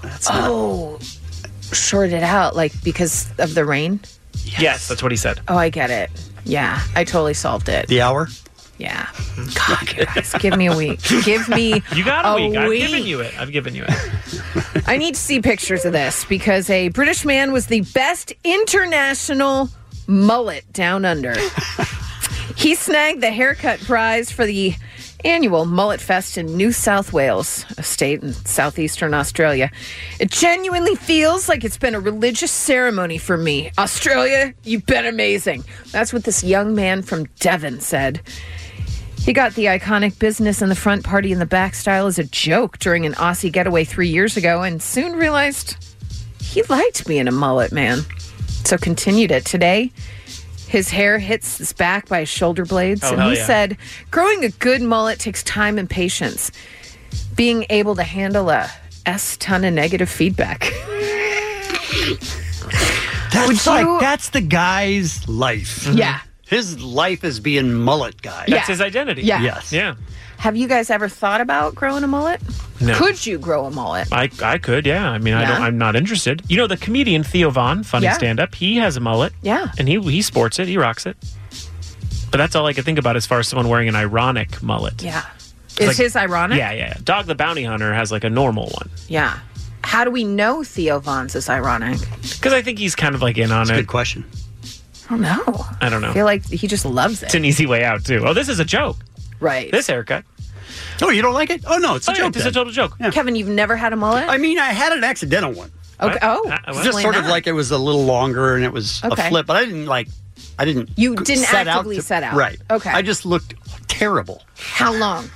Shorted out, like because of the rain? Yes, that's what he said. Oh, I get it. Yeah, I totally solved it. The hour? Yeah. God, guys, give me a week. Give me You got a week. I've week. given you it. I need to see pictures of this because a British man was the best international mullet down under. He snagged the haircut prize for the annual Mullet Fest in New South Wales, a state in southeastern Australia. It genuinely feels like it's been a religious ceremony for me. Australia, you've been amazing. That's what this young man from Devon said. He got the iconic business in the front, party in the back style as a joke during an Aussie getaway 3 years ago and soon realized he liked being a mullet man. So continued it. Today, his hair hits his back by his shoulder blades. And he said, growing a good mullet takes time and patience. Being able to handle a ton of negative feedback. That's the guy's life. Yeah. His life is being mullet guy. That's his identity. Yeah. Yes. Yeah. Have you guys ever thought about growing a mullet? No. Could you grow a mullet? I could, yeah. I mean, I'm not interested. You know, the comedian Theo Von, funny stand-up, he has a mullet. Yeah. And he sports it. He rocks it. But that's all I could think about as far as someone wearing an ironic mullet. Yeah. Is his ironic? Yeah. Dog the Bounty Hunter has like a normal one. Yeah. How do we know Theo Von's is ironic? Because I think he's kind of like in on it. Good question. I don't know. I don't know. I feel like he just loves it. It's an easy way out, too. Oh, this is a joke. Right. This haircut. Oh, you don't like it? Oh, no, it's a joke. It's a total joke. Yeah. Kevin, you've never had a mullet? I mean, I had an accidental one. Okay. Oh, It's just sort of like it was a little longer and it was a flip, but I didn't You didn't set actively out set out. Right. Okay. I just looked terrible. How long?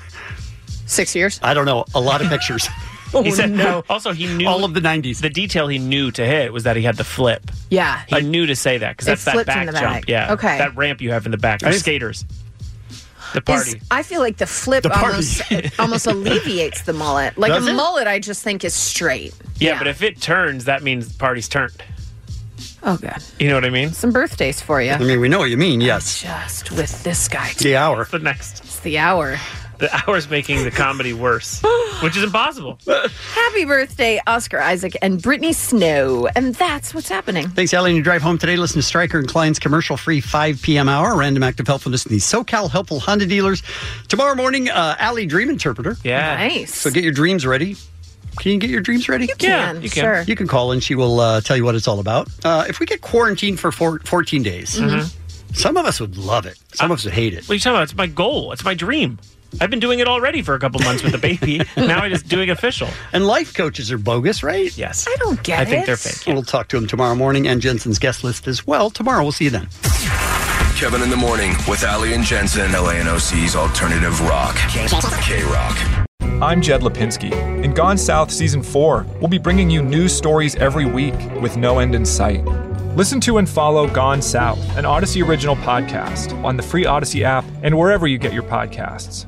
6 years? I don't know. A lot of pictures. He said, also, he knew all of the 90s. The detail he knew to hit was that he had the flip. Yeah. He knew to say that because It that's that flipped back in the jump. back. Yeah. Okay. That ramp you have in the back. For skaters. The party. I feel like the flip almost alleviates the mullet. Like Does a it? mullet, I just think is straight. Yeah, but if it turns, that means the party's turned. Oh, God. You know what I mean? Some birthdays for you. I mean, we know what you mean, yes. Just with this guy. The hour. The next. It's the hour. The hour's making the comedy worse, which is impossible. Happy birthday, Oscar Isaac and Brittany Snow. And that's what's happening. Thanks, Allie. And you drive home today, listen to Stryker and Klein's commercial-free 5 p.m. hour. Random act of helpfulness in the SoCal Helpful Honda dealers. Tomorrow morning, Allie, Dream Interpreter. Yeah. Nice. So get your dreams ready. Can you get your dreams ready? You can, sure. You can call and she will tell you what it's all about. If we get quarantined for 14 days, some of us would love it. Some of us would hate it. What are you talking about? It's my goal. It's my dream. I've been doing it already for a couple months with the baby. Now I'm just doing official. And life coaches are bogus, right? Yes. I don't get it. I think they're fake. We'll talk to him tomorrow morning and Jensen's guest list as well. Tomorrow, we'll see you then. Kevin in the Morning with Ali and Jensen. LANOC's Alternative Rock. K-Rock. I'm Jed Lipinski. In Gone South Season 4, we'll be bringing you news stories every week with no end in sight. Listen to and follow Gone South, an Odyssey original podcast, on the free Odyssey app and wherever you get your podcasts.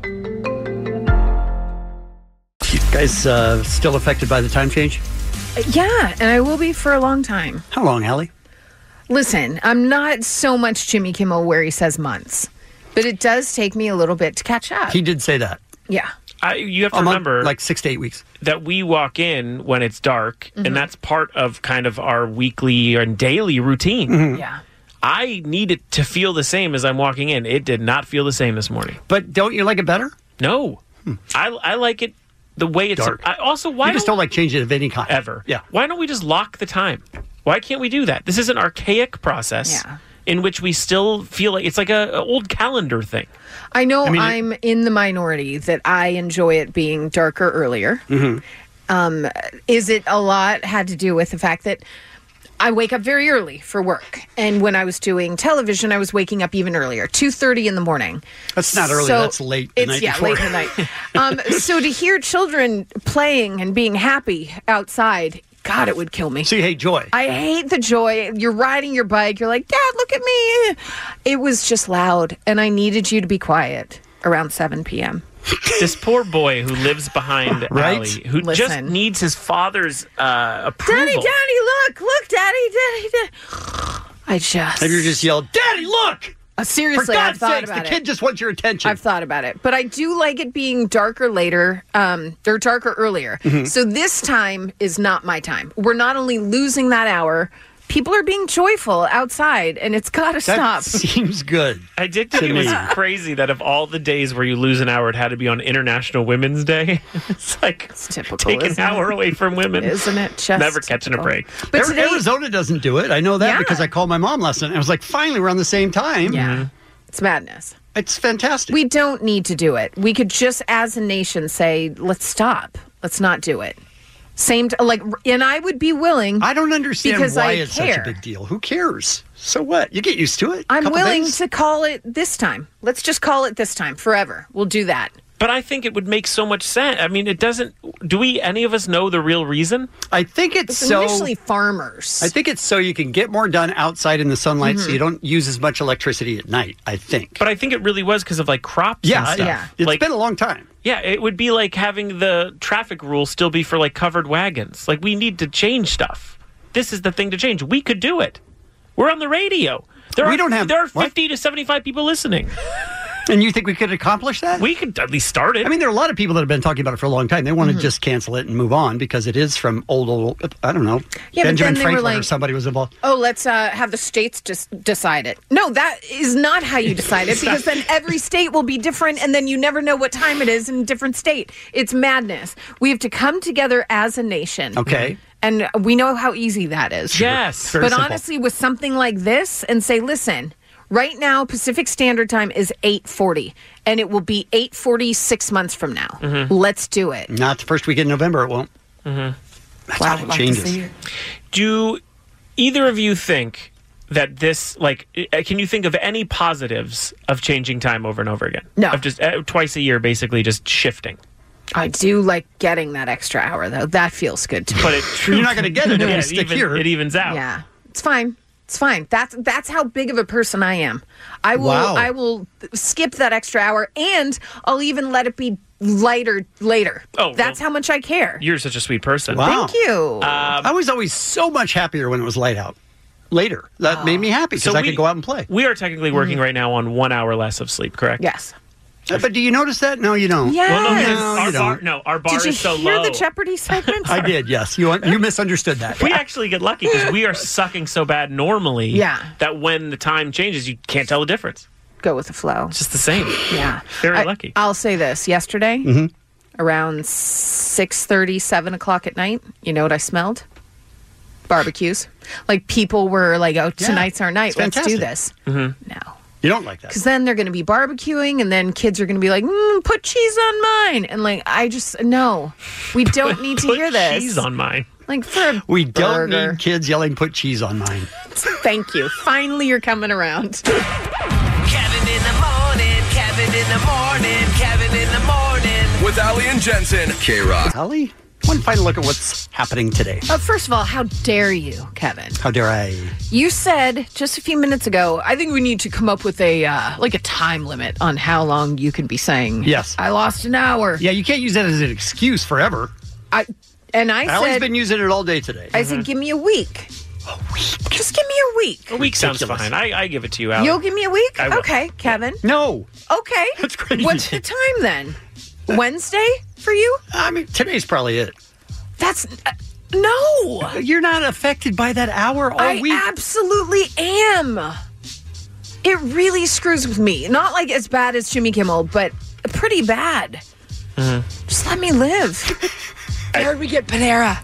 Guys, still affected by the time change? Yeah, and I will be for a long time. How long, Allie? Listen, I'm not so much Jimmy Kimmel where he says months, but it does take me a little bit to catch up. He did say that. Yeah. You have to remember, like 6 to 8 weeks, that we walk in when it's dark, and that's part of kind of our weekly and daily routine. Yeah. I need it to feel the same as I'm walking in. It did not feel the same this morning. But don't you like it better? No. I like it the way it's dark. Why you just don't like changing it of any kind. Ever. Yeah. Why don't we just lock the time? Why can't we do that? This is an archaic process in which we still feel like it's like a old calendar thing. I know I'm in the minority that I enjoy it being darker earlier. Is it a lot had to do with the fact that I wake up very early for work. And when I was doing television, I was waking up even earlier, 2:30 in the morning. That's not early. That's late the night before. Late in the night. So to hear children playing and being happy outside, God, it would kill me. So you hate joy. I hate the joy. You're riding your bike. You're like, Dad, look at me. It was just loud. And I needed you to be quiet around 7 p.m. This poor boy who lives behind Allie, who just needs his father's approval. Daddy, look, Daddy. I just... Have you just yelled, Daddy, look! Seriously, For God's I've thought sakes, about the it. kid just wants your attention. I've thought about it. But I do like it being darker later, or darker earlier. So this time is not my time. We're not only losing that hour, people are being joyful outside, and it's got to stop. Seems good. I did think it was crazy that of all the days where you lose an hour, it had to be on International Women's Day. It's like typical, take an hour away from women. Isn't it just Never catching a break. But today, Arizona doesn't do it. I know that because I called my mom last night. I was like, finally, we're on the same time. Yeah. It's madness. It's fantastic. We don't need to do it. We could just, as a nation, say, let's stop. Let's not do it. And I would be willing. I don't understand because why I it's care. such a big deal. Who cares? So what? You get used to it. I'm Couple willing days. to call it this time. Let's just call it this time forever. We'll do that. But I think it would make so much sense. I mean, it doesn't. Do we? Any of us know the real reason? I think it's so. Initially, farmers. I think it's so you can get more done outside in the sunlight, so you don't use as much electricity at night. I think. But I think it really was because of like crops. and stuff. Yeah. It's been a long time. Yeah, it would be like having the traffic rules still be for like covered wagons. Like we need to change stuff. This is the thing to change. We could do it. We're on the radio. There are 50 to 75 people listening. And you think we could accomplish that? We could at least start it. I mean, there are a lot of people that have been talking about it for a long time. They want to just cancel it and move on because it is from old, I don't know, Yeah, but Benjamin then they were Franklin or like, somebody was involved. Oh, let's have the states just decide it. No, that is not how you decide it because then every state will be different and then you never know what time it is in a different state. It's madness. We have to come together as a nation. Okay. And we know how easy that is. Yes. Very But simple. honestly, with something like this and say, listen, right now, Pacific Standard Time is 8:40 and it will be 8:40 6 months from now. Let's do it. Not the first week in November, it won't. Wow, That's I'd how it like to changes. see it. Do either of you think that this, like, can you think of any positives of changing time over and over again? No. Of just twice a year, basically just shifting. I do like getting that extra hour, though. That feels good to me. But You're not going to get it if you stick here. It evens out. Yeah, it's fine. It's fine. That's how big of a person I am. I will Wow. I will skip that extra hour, and I'll even let it be lighter later. Oh, that's how much I care. You're such a sweet person. Wow. Thank you. I was always so much happier when it was light out. Later. That made me happy because I could go out and play. We are technically working right now on 1 hour less of sleep, correct? Yes. But do you notice that? No, you don't. Yes. Well, no, because No, our you bar, don't. no, our bar Did you is so hear low. the Jeopardy segment? I did, yes. You misunderstood that. We actually get lucky because we are sucking so bad normally Yeah. that when the time changes, you can't tell the difference. Go with the flow. It's just the same. Yeah. Very lucky. I'll say this. Yesterday, Mm-hmm. around 6:30, 7 o'clock at night, you know what I smelled? Barbecues. Like people were like, oh, tonight's our night. it's Let's do fantastic. this. Mm-hmm. No. You don't like that. Because then they're going to be barbecuing, and then kids are going to be like, put cheese on mine. And like, no, we don't need to Put hear this. cheese on mine. Like for a We don't burger. need kids yelling, put cheese on mine. Thank you. Finally, you're coming around. Kevin in the morning, Kevin in the morning, Kevin in the morning. With Ali and Jensen. K-Rock. Ali, one final look at what's happening today. First of all, how dare you, Kevin? How dare I? You said just a few minutes ago, I think we need to come up with a time limit on how long you can be saying, Yes. I lost an hour. Yeah, you can't use that as an excuse forever. I Ali's said, been using it all day today. I said, give me a week. A week? Just give me a week. A week sounds Ridiculous. fine. I give it to you, Ali. You'll give me a week? I will. Okay, Kevin. No. Okay. That's crazy. What's the time then? Wednesday for you? I mean, today's probably it. That's no. You're not affected by that hour all I week. absolutely am. It really screws with me. Not like as bad as Jimmy Kimmel, but pretty bad. Just let me live. I heard we get Panera.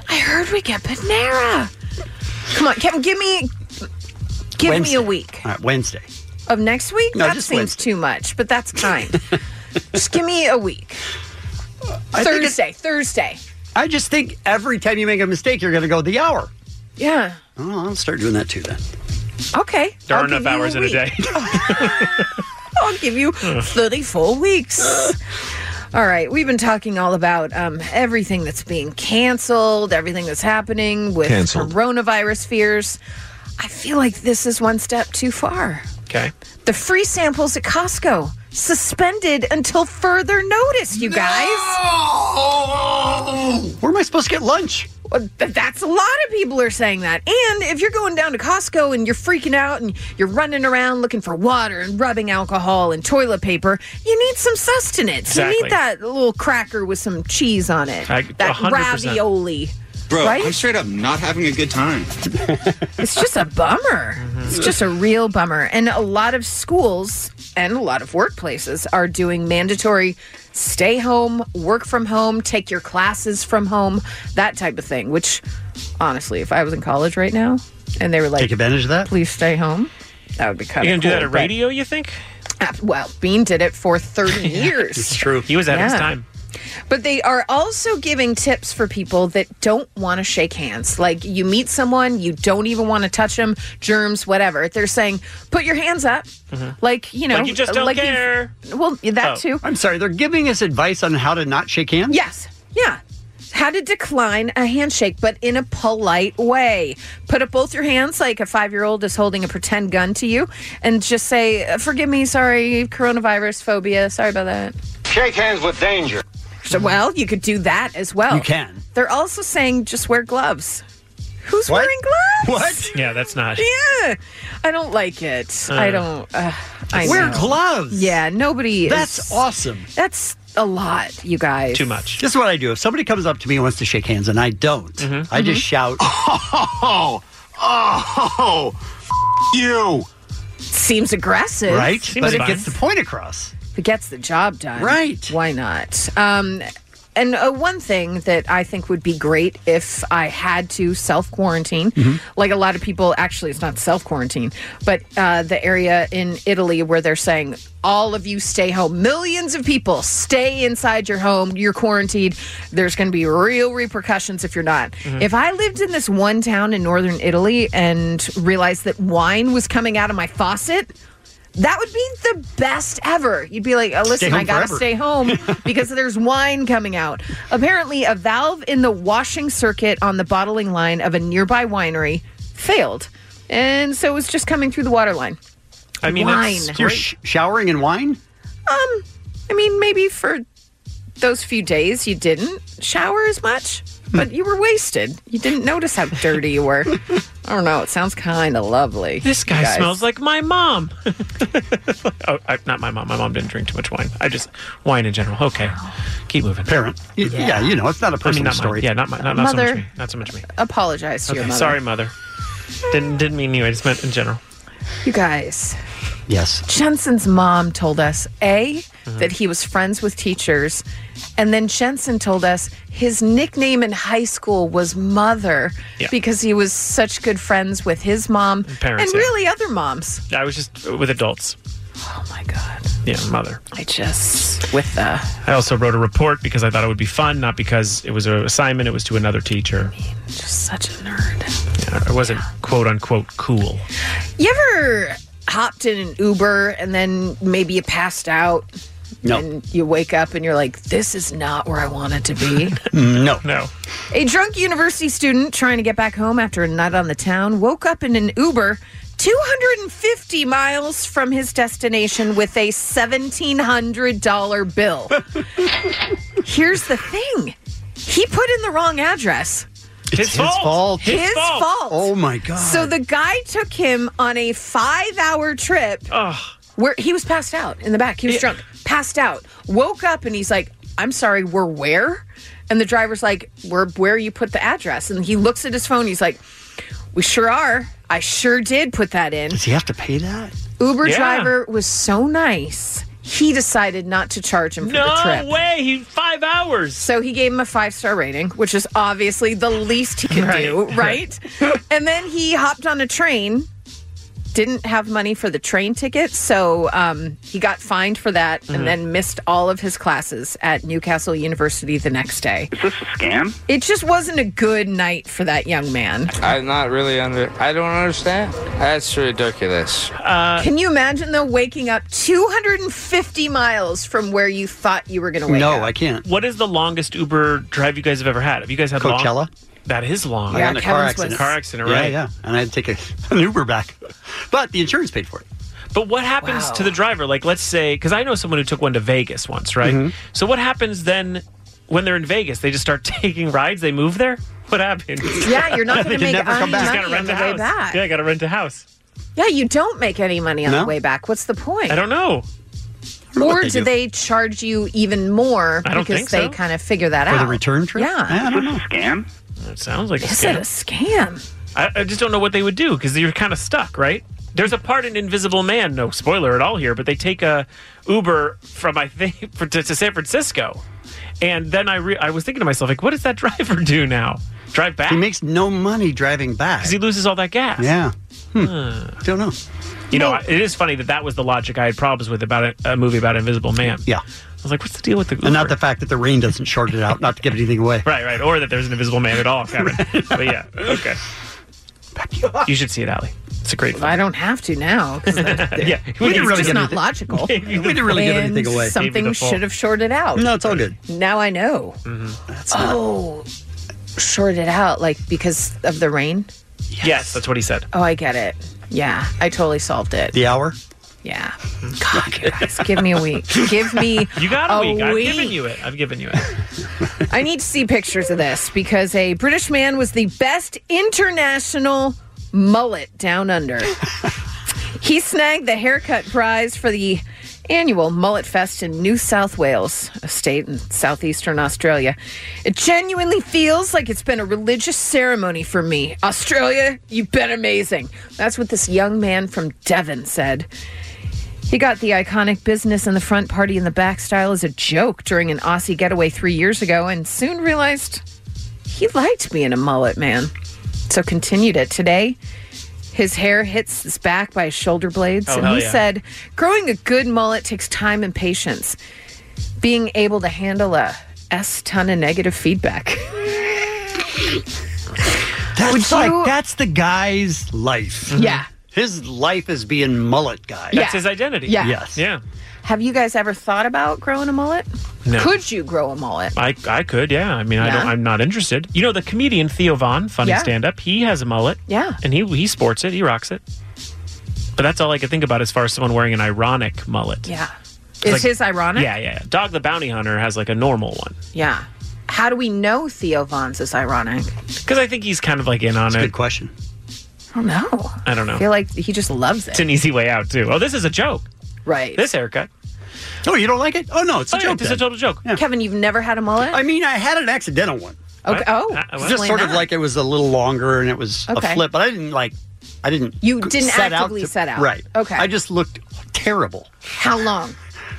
Come on, Kevin, give me Wednesday. a week All right, Wednesday. of next week. No, that just seems Wednesday. too much, but that's kind. Just give me a week. I think it's- Thursday. I just think every time you make a mistake, you're going to go the hour. Yeah. Oh, I'll start doing that too then. Okay. There I'll are enough give you hours in a week. day. I'll give you 34 weeks. All right. We've been talking all about everything that's being canceled, everything that's happening with coronavirus fears. I feel like this is one step too far. Okay. The free samples at Costco suspended until further notice, you guys. Where am I supposed to get lunch? Well, that's a lot of people are saying that. And if you're going down to Costco and you're freaking out and you're running around looking for water and rubbing alcohol and toilet paper, you need some sustenance. You Exactly. need that little cracker with some cheese on it. I- that 100%. ravioli. Bro, Right? I'm straight up not having a good time. It's just a bummer. It's just a real bummer. And a lot of schools and a lot of workplaces are doing mandatory stay home, work from home, take your classes from home, that type of thing, which honestly, if I was in college right now and they were like, Take advantage of that? please stay home, that would be kind You're of going to cool. do that at radio, you think? Well, Bean did it for 30 years. It's true. He was ahead of his Yeah. time. But they are also giving tips for people that don't want to shake hands. Like, you meet someone, you don't even want to touch them, germs, whatever. They're saying, put your hands up. Like, you know. Like you just don't care. Well, that too. I'm sorry, they're giving us advice on how to not shake hands? Yes. Yeah. How to decline a handshake, but in a polite way. Put up both your hands like a 5-year-old is holding a pretend gun to you and just say, forgive me, sorry, coronavirus phobia, sorry about that. Shake hands with danger. So, well, you could do that as well. You can. They're also saying just wear gloves. Who's What? wearing gloves? What? Yeah, that's not. Yeah. I don't like it. I don't. I Wear know. gloves. Yeah, nobody is. That's awesome. That's a lot, you guys. Too much. This is what I do. If somebody comes up to me and wants to shake hands and I don't, I just shout, You. Seems aggressive. right? Seems But it fine. gets the point across. If it gets the job done. Right. Why not? And one thing that I think would be great if I had to self-quarantine, like a lot of people, actually it's not self-quarantine, but the area in Italy where they're saying, all of you stay home. Millions of people stay inside your home. You're quarantined. There's going to be real repercussions if you're not. If I lived in this one town in northern Italy and realized that wine was coming out of my faucet, that would be the best ever. You'd be like, oh, listen, home I got to forever. stay home because there's wine coming out. Apparently, a valve in the washing circuit on the bottling line of a nearby winery failed. And so it was just coming through the water line. I mean, wine. that's You're great. showering in wine? I mean, maybe for those few days you didn't shower as much, but you were wasted. You didn't notice how dirty you were. I don't know. It sounds kind of lovely. This guy guys. smells like my mom. Not my mom. My mom didn't drink too much wine. Wine in general. Okay, keep moving. Parent. Yeah, you know, it's not a personal not story. Mine. Yeah, not so Mother. much me. Not so much me. Apologize to your Okay, mother. sorry, mother. Didn't mean you. I just meant in general. You guys. Yes. Jensen's mom told us, that he was friends with teachers. And then Jensen told us his nickname in high school was Mother because he was such good friends with his mom Parents, and yeah. really other moms. I was just with adults. Oh, my God. Yeah, mother. I also wrote a report because I thought it would be fun, not because it was an assignment. It was to another teacher. Just such a nerd. Yeah, I wasn't quote unquote cool. You ever hopped in an Uber and then maybe you passed out? No. And you wake up and you're like, this is not where I wanted to be. No. A drunk university student trying to get back home after a night on the town woke up in an Uber 250 miles from his destination with a $1,700 bill. Here's the thing. He put in the wrong address. It's his fault. His fault. Oh, my God. So the guy took him on a 5-hour trip where he was passed out in the back. He was drunk, passed out, woke up, and he's like, I'm sorry, we're where? And the driver's like, we're where you put the address. And he looks at his phone. He's like, we sure are. I sure did put that in. Does he have to pay that? Uber driver was so nice. He decided not to charge him for the trip. No way. 5 hours. So he gave him a 5-star rating, which is obviously the least he could do, right? And then he hopped on a train, didn't have money for the train ticket, so he got fined for that and then missed all of his classes at Newcastle University the next day. Is this a scam? It just wasn't a good night for that young man. I'm not really I don't understand. That's ridiculous. Can you imagine, though, waking up 250 miles from where you thought you were going to wake up? No, I can't. What is the longest Uber drive you guys have ever had? Have you guys had Coachella? long? That is long. I got in a car accident. Car accident, right? Yeah. And I had to take an Uber back. But the insurance paid for it. But what happens to the driver? Like, let's say, because I know someone who took one to Vegas once, right? So what happens then when they're in Vegas? They just start taking rides? They move there? What happens? Yeah, you're not going to make any Just money gotta on rent the a way house. back. Yeah, I got to rent a house. Yeah, you don't make any money on No? the way back. What's the point? I don't know. Or do they charge you even more I don't because think they so. kind of figure that For out? the return trip? Yeah. I don't know. Scam? It sounds like Is a scam. it a scam? I just don't know what they would do because you're kind of stuck, right? There's a part in Invisible Man, no spoiler at all here, but they take a Uber from, I think, to San Francisco. And then I was thinking to myself, like, what does that driver do now? Drive back? He makes no money driving back. Because he loses all that gas. Yeah. Don't know. You know, it is funny that was the logic I had problems with about a movie about Invisible Man. Yeah. was like, what's the deal with the Uber? And not the fact that the rain doesn't short it out, not to give anything away. Right. Or that there's an invisible man at all, Kevin. But yeah, okay. You should see it, Allie. It's a great film. I don't have to now. Yeah, we didn't really not logical. We didn't really give anything away. Something should have shorted out. No, it's all good. Now I know. Shorted out, like because of the rain? Yes, that's what he said. Oh, I get it. Yeah, I totally solved it. The hour? Yeah. God, guys, give me a week. Give me You got a week. week. I've given you it. I need to see pictures of this because a British man was the best international mullet down under. He snagged the haircut prize for the annual Mullet Fest in New South Wales, a state in southeastern Australia. It genuinely feels like it's been a religious ceremony for me. Australia, you've been amazing. That's what this young man from Devon said. He got the iconic business in the front, party in the back style as a joke during an Aussie getaway 3 years ago and soon realized he liked being a mullet man. So continued it. Today, his hair hits his back by his shoulder blades. And he said, growing a good mullet takes time and patience. Being able to handle a S-ton of negative feedback. That's the guy's life. Yeah. His life is being mullet guy. That's his identity. Yeah. Yes. Yeah. Have you guys ever thought about growing a mullet? No. Could you grow a mullet? I could, yeah. I mean, I'm not interested. You know, the comedian Theo Von, funny stand-up, he has a mullet. Yeah. And he sports it. He rocks it. But that's all I could think about as far as someone wearing an ironic mullet. Yeah. Is his ironic? Yeah. Dog the Bounty Hunter has like a normal one. Yeah. How do we know Theo Von's is ironic? Because I think he's kind of like in on it. Good question. I don't know. I don't know. I feel like he just loves it. It's an easy way out, too. Oh, this is a joke. Right. This haircut. Oh, you don't like it? Oh, no, it's a joke. It's a total joke. Yeah. Kevin, you've never had a mullet? I mean, I had an accidental one. Okay. Oh, It's just sort of like it was a little longer and it was a flip, but I didn't You didn't actively set out. Right. Okay. I just looked terrible. How long?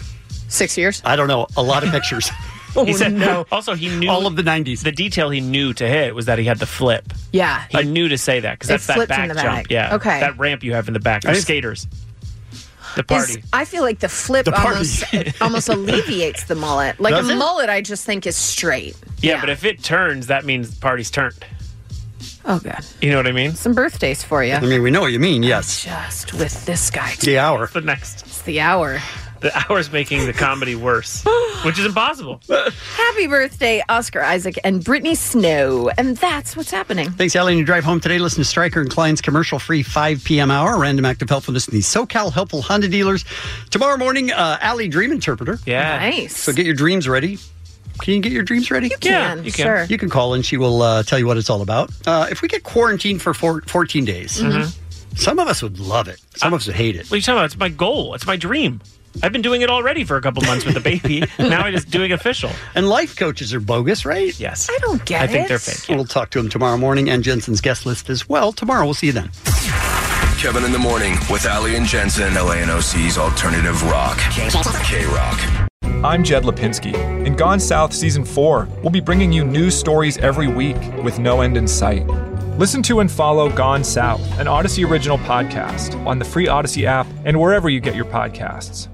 6 years? I don't know. A lot of pictures. He said no. Also, he knew all of the 90s. The detail he knew to hit was that he had the flip. Yeah. He knew to say that because that's that flipped in back the jump. back. Yeah. Okay. That ramp you have in the back for skaters. The party. I feel like the flip almost alleviates the mullet. Like Does a it? mullet, I just think is straight. Yeah, but if it turns, that means the party's turned. Oh, God. You know what I mean? Some birthdays for you. I mean, we know what you mean, yes. Just with this guy. The hour. The next. It's the hour. The hour's making the comedy worse, which is impossible. Happy birthday, Oscar Isaac and Brittany Snow. And that's what's happening. Thanks, Allie. And you drive home today, listen to Stryker and Klein's commercial-free 5 p.m. hour. Random active helpfulness in the SoCal Helpful Honda dealers. Tomorrow morning, Allie Dream Interpreter. Yeah. Nice. So get your dreams ready. Can you get your dreams ready? You can, you can. sure. You can call and she will tell you what it's all about. If we get quarantined for 14 days, some of us would love it. Some of us would hate it. What are you talking about? It's my goal. It's my dream. I've been doing it already for a couple months with the baby. Now I just doing official. And life coaches are bogus, right? Yes. I don't get it. I think they're fake. We'll talk to them tomorrow morning and Jensen's guest list as well. Tomorrow, we'll see you then. Kevin in the Morning with Allie and Jensen. LANOC's Alternative Rock. K-Rock. I'm Jed Lipinski. In Gone South Season 4, we'll be bringing you news stories every week with no end in sight. Listen to and follow Gone South, an Odyssey original podcast, on the free Odyssey app and wherever you get your podcasts.